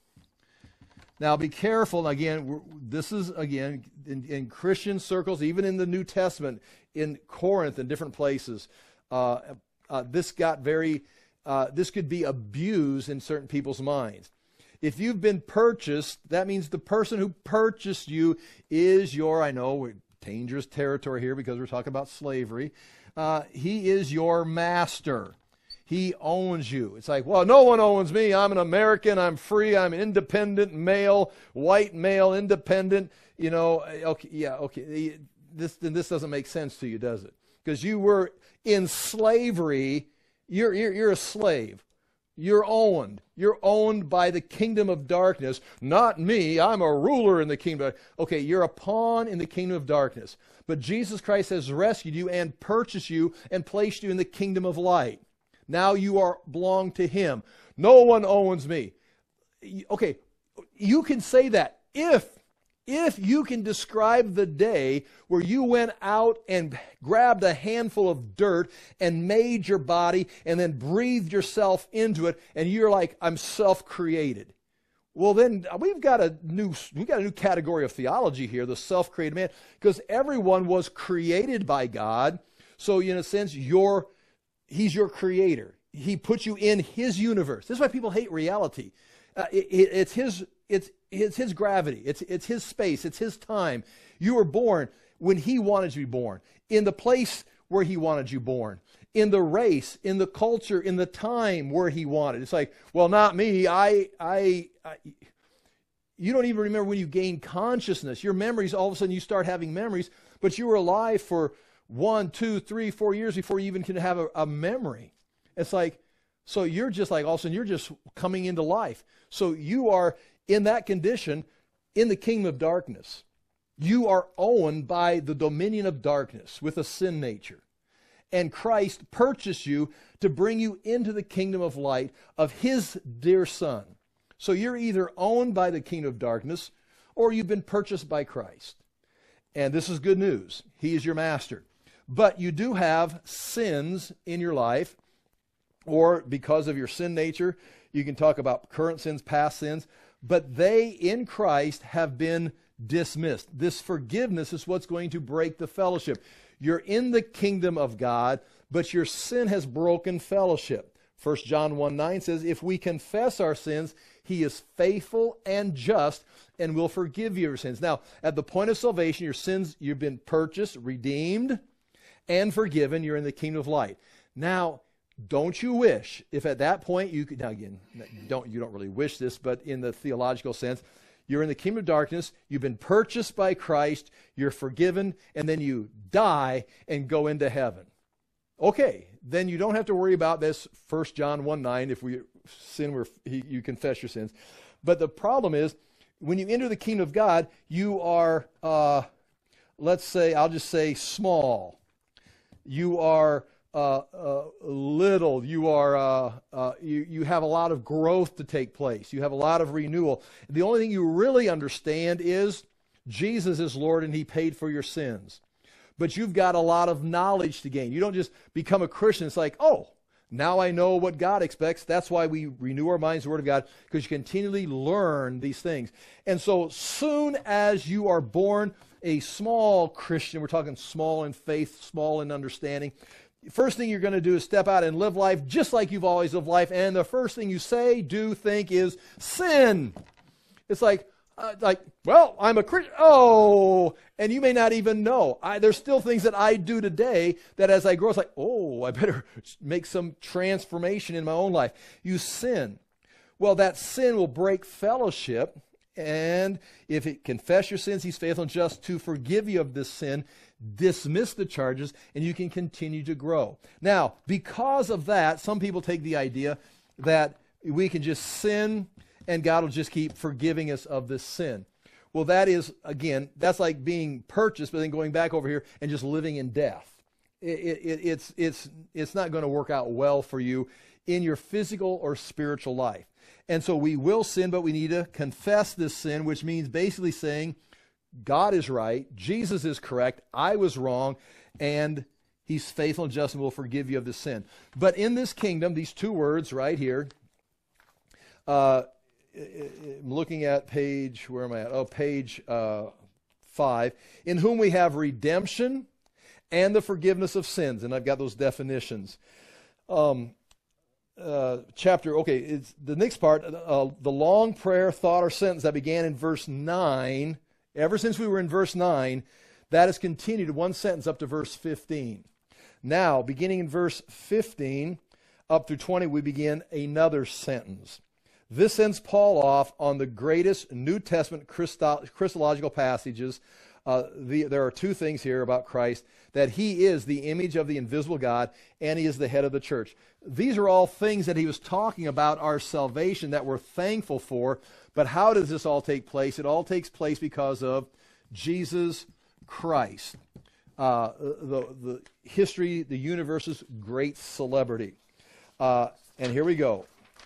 Now be careful. Again, we're, this is, again, in, in Christian circles, even in the New Testament, in Corinth and different places, uh, uh, this got very, uh, this could be abused in certain people's minds. If you've been purchased, that means the person who purchased you is your, I know, we're dangerous territory here because we're talking about slavery. Uh, he is your master. He owns you. It's like, well, no one owns me. I'm an American. I'm free. I'm an independent male, white male, independent. You know, okay, yeah, okay. This, then this doesn't make sense to you, does it? Because you were in slavery. You're, you're, you're a slave. You're owned. You're owned by the kingdom of darkness. Not me. I'm a ruler in the kingdom. Okay, you're a pawn in the kingdom of darkness. But Jesus Christ has rescued you and purchased you and placed you in the kingdom of light. Now you are belong to him. No one owns me. Okay, you can say that if If you can describe the day where you went out and grabbed a handful of dirt and made your body and then breathed yourself into it, and you're like, I'm self-created. Well, then we've got a new we've got a new category of theology here, the self-created man, because everyone was created by God. So in a sense, you're he's your creator. He put you in his universe. This is why people hate reality. Uh, it, it, it's his it's It's his gravity. It's, it's his space. It's his time. You were born when he wanted you to be born, in the place where he wanted you born, in the race, in the culture, in the time where he wanted. It's like, well, not me. I, I, I you don't even remember when you gained consciousness. Your memories, all of a sudden you start having memories, but you were alive for one, two, three, four years before you even can have a, a memory. It's like, so you're just like, all of a sudden you're just coming into life. So you are in that condition, in the kingdom of darkness. You are owned by the dominion of darkness with a sin nature. And Christ purchased you to bring you into the kingdom of light of his dear Son. So you're either owned by the kingdom of darkness or you've been purchased by Christ. And this is good news. He is your master. But you do have sins in your life, or because of your sin nature, you can talk about current sins, past sins, but they in Christ have been dismissed. This forgiveness is what's going to break the fellowship. You're in the kingdom of God, but your sin has broken fellowship. First John one nine says, if we confess our sins, he is faithful and just and will forgive you your sins. Now, at the point of salvation, your sins, you've been purchased, redeemed, and forgiven. You're in the kingdom of light. Now, don't you wish if at that point you could, now again, don't, you don't really wish this, but in the theological sense, you're in the kingdom of darkness, you've been purchased by Christ, you're forgiven, and then you die and go into heaven. Okay, then you don't have to worry about this First John one nine, if we sin, where you confess your sins. But the problem is, when you enter the kingdom of God, you are, uh, let's say, I'll just say small. You are uh, uh, little. You are, uh, uh, you, you have a lot of growth to take place. You have a lot of renewal. The only thing you really understand is Jesus is Lord and he paid for your sins. But you've got a lot of knowledge to gain. You don't just become a Christian. It's like, oh, Now I know what God expects. That's why we renew our minds to the Word of God, because you continually learn these things. And so soon as you are born a small Christian, we're talking small in faith, small in understanding, first thing you're going to do is step out and live life just like you've always lived life. And the first thing you say, do, think is sin. It's like, uh, like, well, I'm a Christian. Oh, and you may not even know. I, there's still things that I do today that as I grow, it's like, oh, I better make some transformation in my own life. You sin. Well, that sin will break fellowship. And if it confess your sins, he's faithful and just to forgive you of this sin, dismiss the charges, and you can continue to grow. Now, because of that, some people take the idea that we can just sin and God will just keep forgiving us of this sin. Well, that is, again, that's like being purchased, but then going back over here and just living in death. It, it, it's, it's, it's not going to work out well for you in your physical or spiritual life. And so we will sin, but we need to confess this sin, which means basically saying, God is right, Jesus is correct, I was wrong, and he's faithful and just and will forgive you of this sin. But in this kingdom, these two words right here, uh, I'm looking at page, where am I at? Oh, page uh, five. In whom we have redemption and the forgiveness of sins. And I've got those definitions. Um, uh, chapter, okay, it's the next part, uh, the long prayer, thought, or sentence that began in verse nine. Ever since we were in verse nine, that has continued one sentence up to verse fifteen. Now, beginning in verse fifteen up through twenty, we begin another sentence. This sends Paul off on the greatest New Testament Christo- Christological passages. Uh, the, there are two things here about Christ, that he is the image of the invisible God, and he is the head of the church. These are all things that he was talking about our salvation that we're thankful for. But how does this all take place? It all takes place because of Jesus Christ, uh, the, the history, the universe's great celebrity. Uh, and here we go.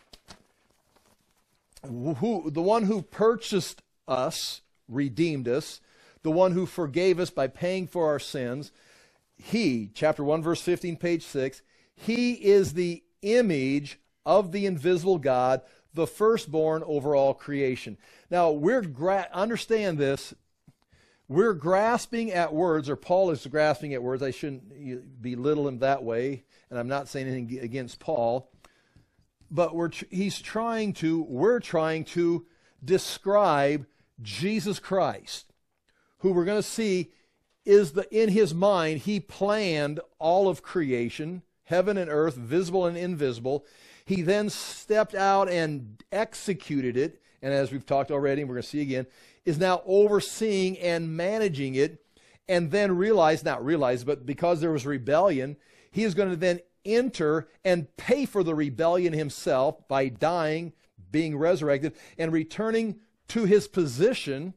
Who, the one who purchased us, redeemed us, the one who forgave us by paying for our sins, he, chapter one, verse fifteen, page six, he is the image of the invisible God, the firstborn over all creation. Now, we're gra- understand this. We're grasping at words, or Paul is grasping at words. I shouldn't belittle him that way, and I'm not saying anything against Paul. But we're tr- he's trying to, we're trying to describe Jesus Christ, who we're going to see is the, in his mind, he planned all of creation, heaven and earth, visible and invisible. He then stepped out and executed it, and as we've talked already, and we're going to see again, is now overseeing and managing it, and then realized, not realized, but because there was rebellion, he is going to then enter and pay for the rebellion himself by dying, being resurrected, and returning to his position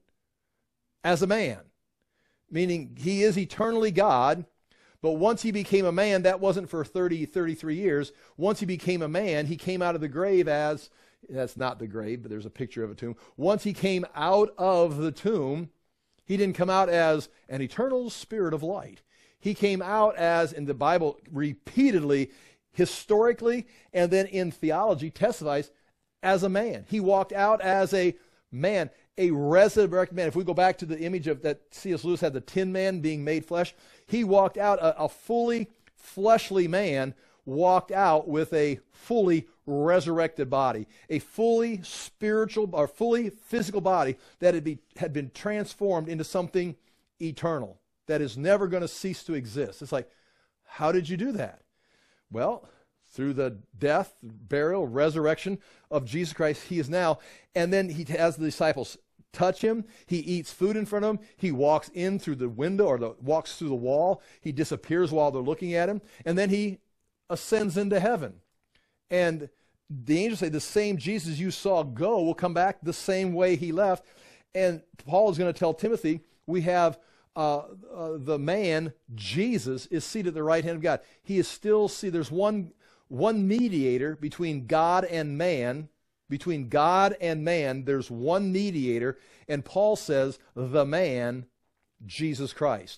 as a man. Meaning he is eternally God, but once he became a man, that wasn't for thirty, thirty-three years. Once he became a man, he came out of the grave as, that's not the grave, but there's a picture of a tomb. Once he came out of the tomb, he didn't come out as an eternal spirit of light. He came out as, in the Bible, repeatedly, historically, and then in theology, testifies as a man. He walked out as a man, a resurrected man. If we go back to the image of that C S Lewis had, the Tin Man being made flesh, he walked out, a, a fully fleshly man walked out with a fully resurrected body, a fully spiritual or fully physical body that had, be, had been transformed into something eternal that is never going to cease to exist. It's like, how did you do that? Well, through the death, burial, resurrection of Jesus Christ, he is now. And then he has the disciples touch him. He eats food in front of him. He walks in through the window or the, walks through the wall. He disappears while they're looking at him. And then he ascends into heaven. And the angels say the same Jesus you saw go will come back the same way he left. And Paul is going to tell Timothy, we have uh, uh, the man, Jesus, is seated at the right hand of God. He is still, see, there's one, one mediator between God and man. Between God and man, there's one mediator. And Paul says, the man, Jesus Christ.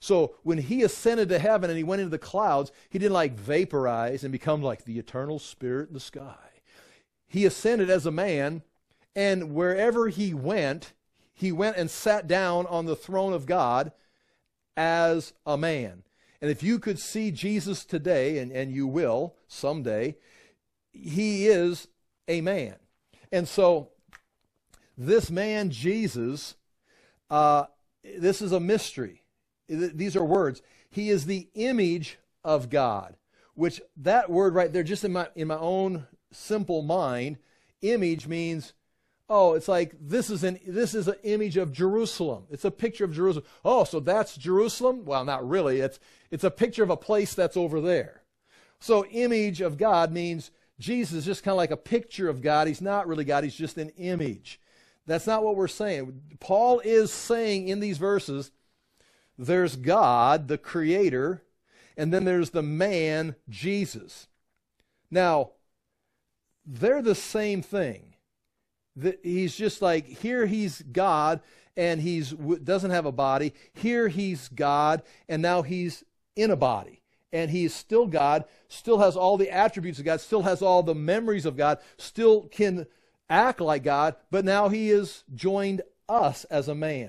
So when he ascended to heaven and he went into the clouds, he didn't like vaporize and become like the eternal spirit in the sky. He ascended as a man, and wherever he went, he went and sat down on the throne of God as a man. And if you could see Jesus today, and, and you will someday, he is a man. And so this man, Jesus, uh, this is a mystery. These are words. He is the image of God, which that word right there, just in my in my own simple mind, image means, oh, it's like this is an this is an image of Jerusalem. It's a picture of Jerusalem. Oh, so that's Jerusalem? Well, not really. It's it's a picture of a place that's over there. So image of God means Jesus is just kind of like a picture of God. He's not really God. He's just an image. That's not what we're saying. Paul is saying in these verses, there's God, the Creator, and then there's the man, Jesus. Now, they're the same thing. He's just like, here he's God, and he doesn't have a body. Here he's God, and now he's in a body. And he's still God, still has all the attributes of God, still has all the memories of God, still can act like God, but now he is joined us as a man.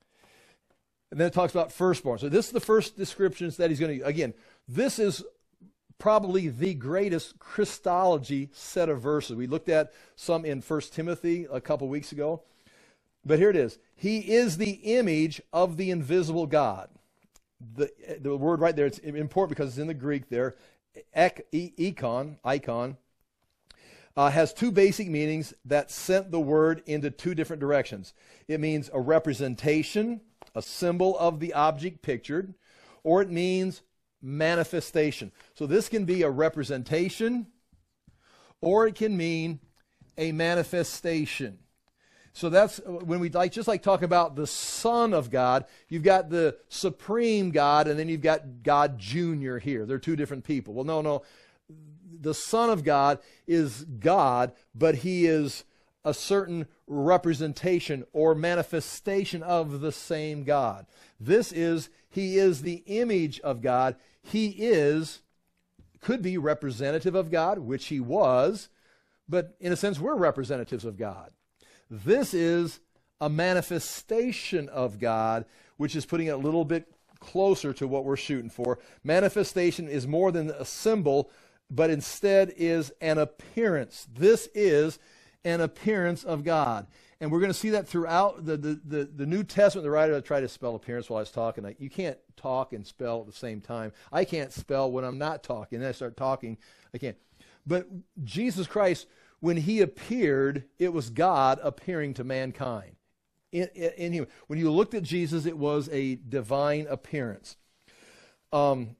And then it talks about firstborn. So this is the first descriptions that he's going to, again, this is probably the greatest Christology set of verses. We looked at some in First Timothy a couple weeks ago. But here it is. He is the image of the invisible God. The, the word right there, it's important because it's in the Greek there. Ek, e, icon, icon, uh, has two basic meanings that sent the word into two different directions. It means a representation, a symbol of the object pictured, or it means manifestation. So this can be a representation, or it can mean a manifestation. So that's when we like just like talk about the Son of God, you've got the supreme God, and then you've got God Junior here. They're two different people. Well, no, no. The Son of God is God, but he is a certain representation or manifestation of the same God. This is, he is the image of God. He is, could be representative of God, which he was, but in a sense, we're representatives of God. This is a manifestation of God, which is putting it a little bit closer to what we're shooting for. Manifestation is more than a symbol, but instead is an appearance. This is an appearance of God. And we're going to see that throughout the, the, the, the New Testament. The writer tried to spell appearance while I was talking. Like, you can't talk and spell at the same time. I can't spell when I'm not talking. Then I start talking, I can't. But Jesus Christ, when he appeared, it was God appearing to mankind. In, in, in him. When you looked at Jesus, it was a divine appearance. Um,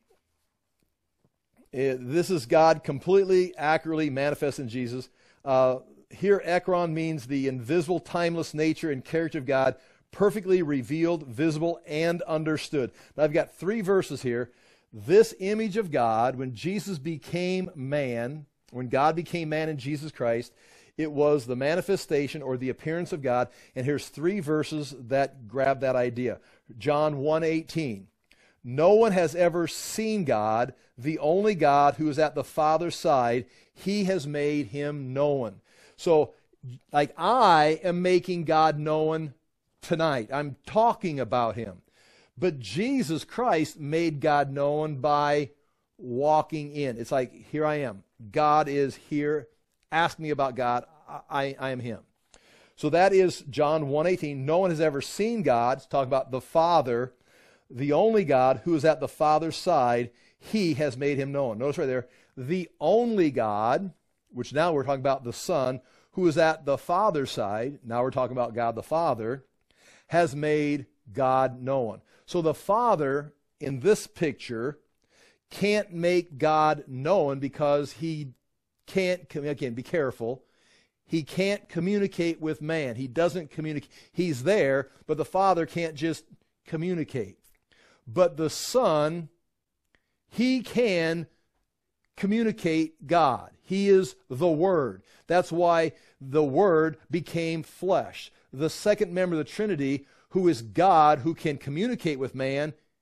it, this is God completely, accurately manifest in Jesus. Uh, here, ekron means the invisible, timeless nature and character of God, perfectly revealed, visible, and understood. Now, I've got three verses here. This image of God, when Jesus became man, when God became man in Jesus Christ, it was the manifestation or the appearance of God. And here's three verses that grab that idea. John one eighteen. No one has ever seen God, the only God who is at the Father's side. He has made him known. So, like, I am making God known tonight. I'm talking about him. But Jesus Christ made God known by walking in. It's like, here I am. God is here. Ask me about God. I, I am him. So that is John one eighteen. No one has ever seen God. It's talking about the Father, the only God who is at the Father's side. He has made him known. Notice right there, the only God, which now we're talking about the Son, who is at the Father's side. Now we're talking about God the Father, has made God known. So the Father in this picture can't make God known because he can't, again, be careful. He can't communicate with man. He doesn't communicate. He's there, but the Father can't just communicate. But the Son, he can communicate God. He is the Word. That's why the Word became flesh. The second member of the Trinity, who is God, who can communicate with man,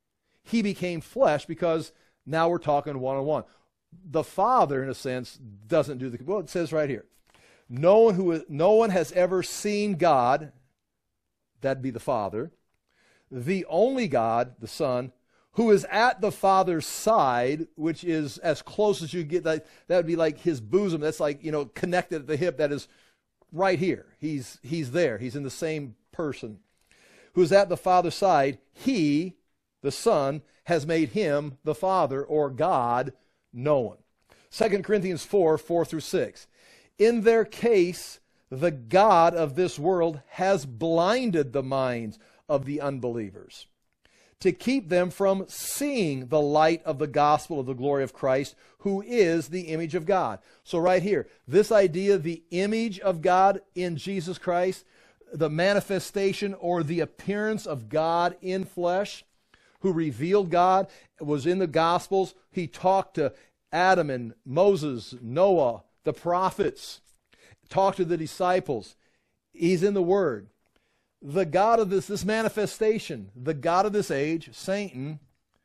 he became flesh, because now we're talking one-on-one. The Father, in a sense, doesn't do the, well, it says right here, no one who no one has ever seen God, that'd be the Father, the only God, the Son, who is at the Father's side, which is as close as you get, that, that would be like his bosom, that's like, you know, connected at the hip, that is right here. He's, he's there. He's in the same person. Who is at the Father's side, he, the Son, has made him, the Father, or God, known. Second Corinthians four, four through six. In their case, the God of this world has blinded the minds of the unbelievers, to keep them from seeing the light of the gospel of the glory of Christ, who is the image of God. So right here, this idea, the image of God in Jesus Christ, the manifestation or the appearance of God in flesh, who revealed God, was in the Gospels. He talked to Adam and Moses, Noah, the prophets, talked to the disciples. He's in the Word. The God of this, this manifestation, the God of this age, Satan,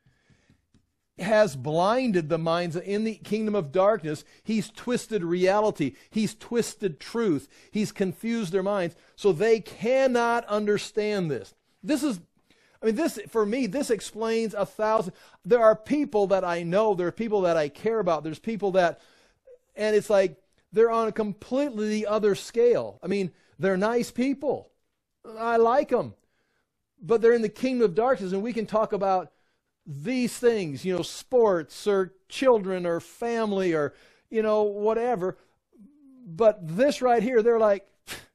has blinded the minds in the kingdom of darkness. He's twisted reality. He's twisted truth. He's confused their minds, so they cannot understand this. This is, I mean, this, for me, this explains a thousand. There are people that I know, there are people that I care about, there's people that, and it's like, they're on a completely other scale. I mean, they're nice people. I like them. But they're in the kingdom of darkness, and we can talk about these things, you know, sports or children or family or, you know, whatever. But this right here, they're like,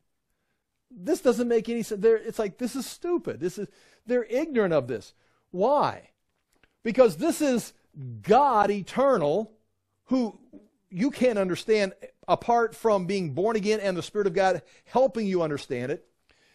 this doesn't make any sense. They're, it's like, this is stupid. This is, they're ignorant of this. Why? Because this is God eternal, who you can't understand apart from being born again and the Spirit of God helping you understand it.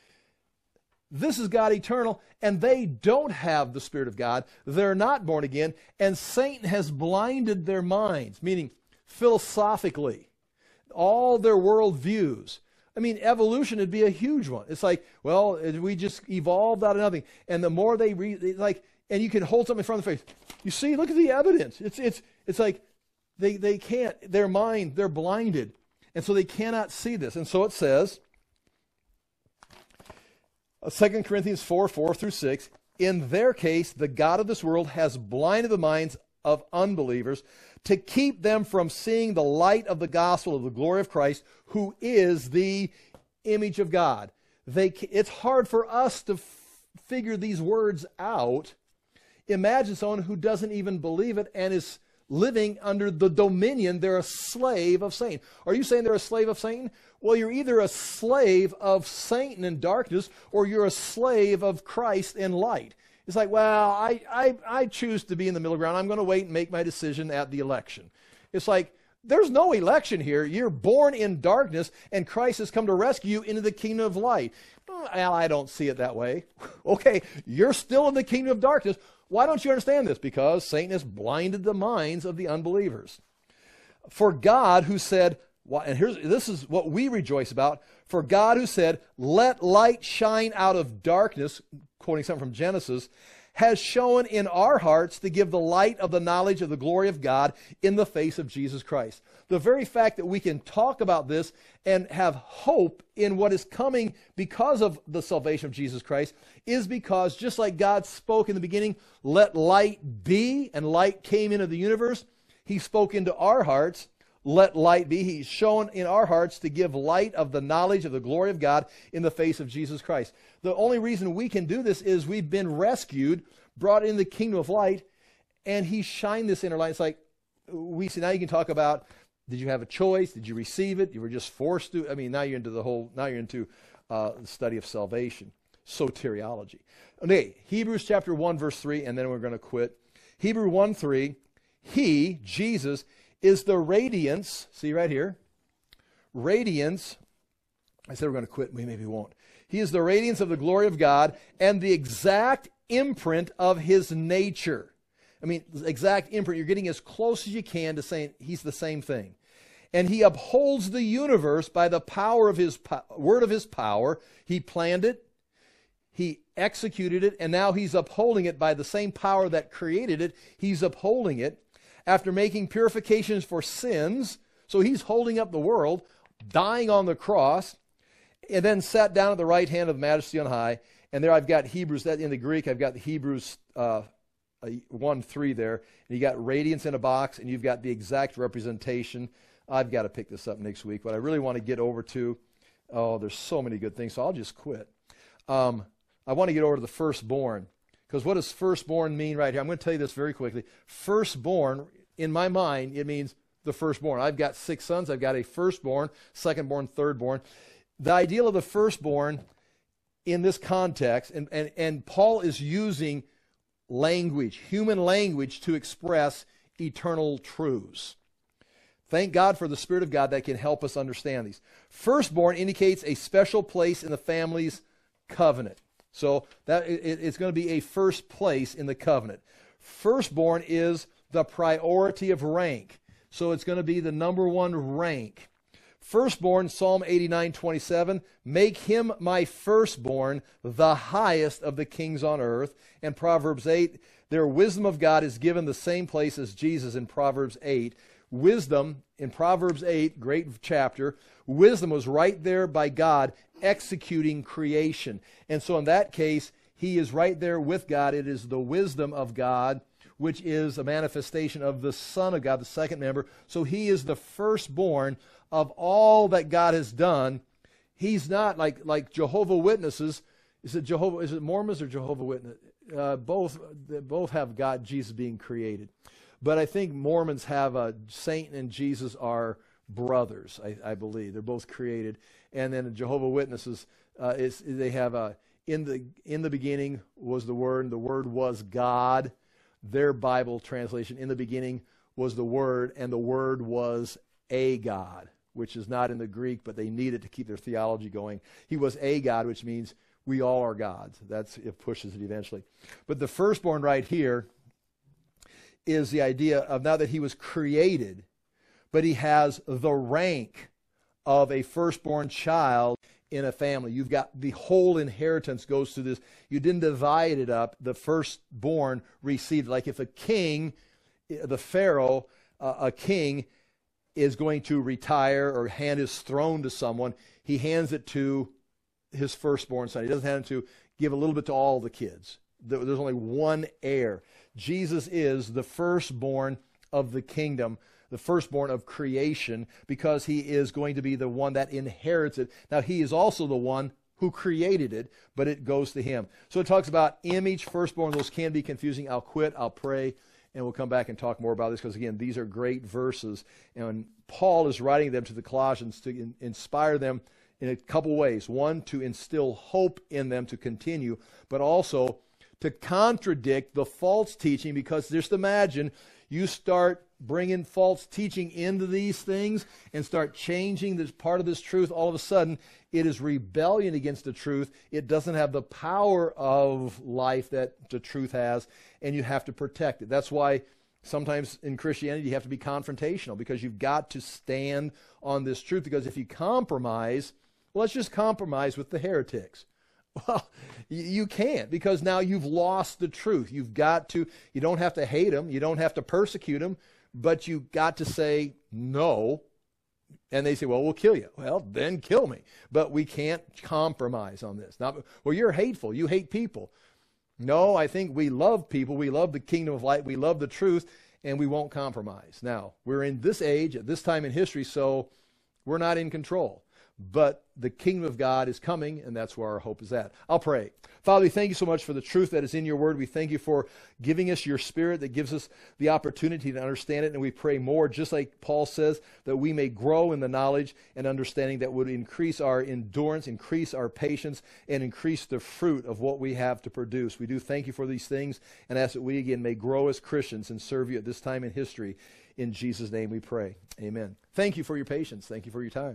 This is God eternal, and they don't have the Spirit of God. They're not born again, and Satan has blinded their minds, meaning philosophically, all their worldviews. I mean, evolution would be a huge one. It's like, well, we just evolved out of nothing. And the more they read, it's like, and you can hold something in front of the face. You see, look at the evidence. It's, it's, it's like they, they can't, their mind, they're blinded. And so they cannot see this. And so it says, Second Corinthians four, four through six, in their case, the God of this world has blinded the minds of unbelievers to keep them from seeing the light of the gospel of the glory of Christ, who is the image of God. They, it's hard for us to f- figure these words out. Imagine someone who doesn't even believe it and is living under the dominion. They're a slave of Satan. Are you saying they're a slave of Satan? Well, you're either a slave of Satan in darkness, or you're a slave of Christ in light. It's like, well, I, I, I choose to be in the middle ground. I'm going to wait and make my decision at the election. It's like, there's no election here. You're born in darkness, and Christ has come to rescue you into the kingdom of light. Well, I don't see it that way. Okay, you're still in the kingdom of darkness. Why don't you understand this? Because Satan has blinded the minds of the unbelievers. For God, who said, and here's, this is what we rejoice about, for God who said, let light shine out of darkness, quoting something from Genesis, has shown in our hearts to give the light of the knowledge of the glory of God in the face of Jesus Christ. The very fact that we can talk about this and have hope in what is coming because of the salvation of Jesus Christ is because, just like God spoke in the beginning, let light be, and light came into the universe, He spoke into our hearts, let light be. He's shown in our hearts to give light of the knowledge of the glory of God in the face of Jesus Christ. The only reason we can do this is we've been rescued, brought in the kingdom of light, and He shined this inner light. It's like, we see, now you can talk about, did you have a choice? Did you receive it? You were just forced to? I mean, now you're into the whole, now you're into uh, the study of salvation, soteriology. Okay, Hebrews chapter one, verse three, and then we're going to quit. Hebrews one, three, He, Jesus, is the radiance, see right here, radiance, I said we're going to quit, we maybe won't. He is the radiance of the glory of God and the exact imprint of His nature. I mean, exact imprint, you're getting as close as you can to saying He's the same thing. And He upholds the universe by the power of His po- word of His power. He planned it. He executed it, and now he's upholding it by the same power that created it. He's upholding it after making purifications for sins. So he's holding up the world, dying on the cross, and then sat down at the right hand of Majesty on high. And there I've got Hebrews, that in the Greek, I've got the Hebrews uh, one three there. And you got radiance in a box, and you've got the exact representation. I've got to pick this up next week. What I really want to get over to, oh, there's so many good things, so I'll just quit. Um, I want to get over to the firstborn. Because what does firstborn mean right here? I'm going to tell you this very quickly. Firstborn, in my mind, it means the firstborn. I've got six sons. I've got a firstborn, secondborn, thirdborn. The ideal of the firstborn in this context, and, and, and Paul is using language, human language, to express eternal truths. Thank God for the Spirit of God that can help us understand these. Firstborn indicates a special place in the family's covenant. So that it, it's going to be a first place in the covenant. Firstborn is the priority of rank. So it's going to be the number one rank. Firstborn, Psalm eighty-nine twenty-seven, make him my firstborn, the highest of the kings on earth. And Proverbs eight, their wisdom of God is given the same place as Jesus in Proverbs eight. Wisdom, in Proverbs eight, great chapter, wisdom was right there by God executing creation. And so in that case, he is right there with God. It is the wisdom of God, which is a manifestation of the Son of God, the second member. So he is the firstborn of all that God has done. He's not like like Jehovah Witnesses. Is it Jehovah? Is it Mormons or Jehovah Witnesses? Uh, both they both have God, Jesus being created. But I think Mormons have a Satan and Jesus are brothers. I, I believe they're both created. And then Jehovah Witnesses, uh, is they have a in the in the beginning was the Word, and the Word was God. Their Bible translation, in the beginning was the Word, and the Word was a God, which is not in the Greek, but they need it to keep their theology going. He was a God, which means we all are gods. That's it pushes it eventually. But the firstborn right here is the idea of now that he was created, but he has the rank of a firstborn child in a family. You've got the whole inheritance goes through this. You didn't divide it up. The firstborn received, like if a king, the Pharaoh, uh, a king is going to retire or hand his throne to someone, he hands it to his firstborn son. He doesn't hand it to give a little bit to all the kids. There's only one heir. Jesus is the firstborn of the kingdom, the firstborn of creation, because he is going to be the one that inherits it. Now, he is also the one who created it, but it goes to him. So it talks about image, firstborn. Those can be confusing. I'll quit. I'll pray, and we'll come back and talk more about this because, again, these are great verses. And Paul is writing them to the Colossians to in, inspire them in a couple ways. One, to instill hope in them to continue, but also to contradict the false teaching, because just imagine you start bringing false teaching into these things and start changing this part of this truth. All of a sudden, it is rebellion against the truth. It doesn't have the power of life that the truth has, and you have to protect it. That's why sometimes in Christianity you have to be confrontational, because you've got to stand on this truth. Because if you compromise, well, let's just compromise with the heretics. Well, you can't, because now you've lost the truth. You've got to, you don't have to hate them, you don't have to persecute them, but you've got to say no. And they say, well, we'll kill you. Well, then kill me. But we can't compromise on this. Not, well, you're hateful. You hate people. No, I think we love people. We love the kingdom of light. We love the truth, and we won't compromise. Now, we're in this age, at this time in history, so we're not in control. But the kingdom of God is coming, and that's where our hope is at. I'll pray. Father, we thank you so much for the truth that is in your word. We thank you for giving us your Spirit that gives us the opportunity to understand it. And we pray more, just like Paul says, that we may grow in the knowledge and understanding that would increase our endurance, increase our patience, and increase the fruit of what we have to produce. We do thank you for these things, and ask that we again may grow as Christians and serve you at this time in history. In Jesus' name we pray. Amen. Thank you for your patience. Thank you for your time.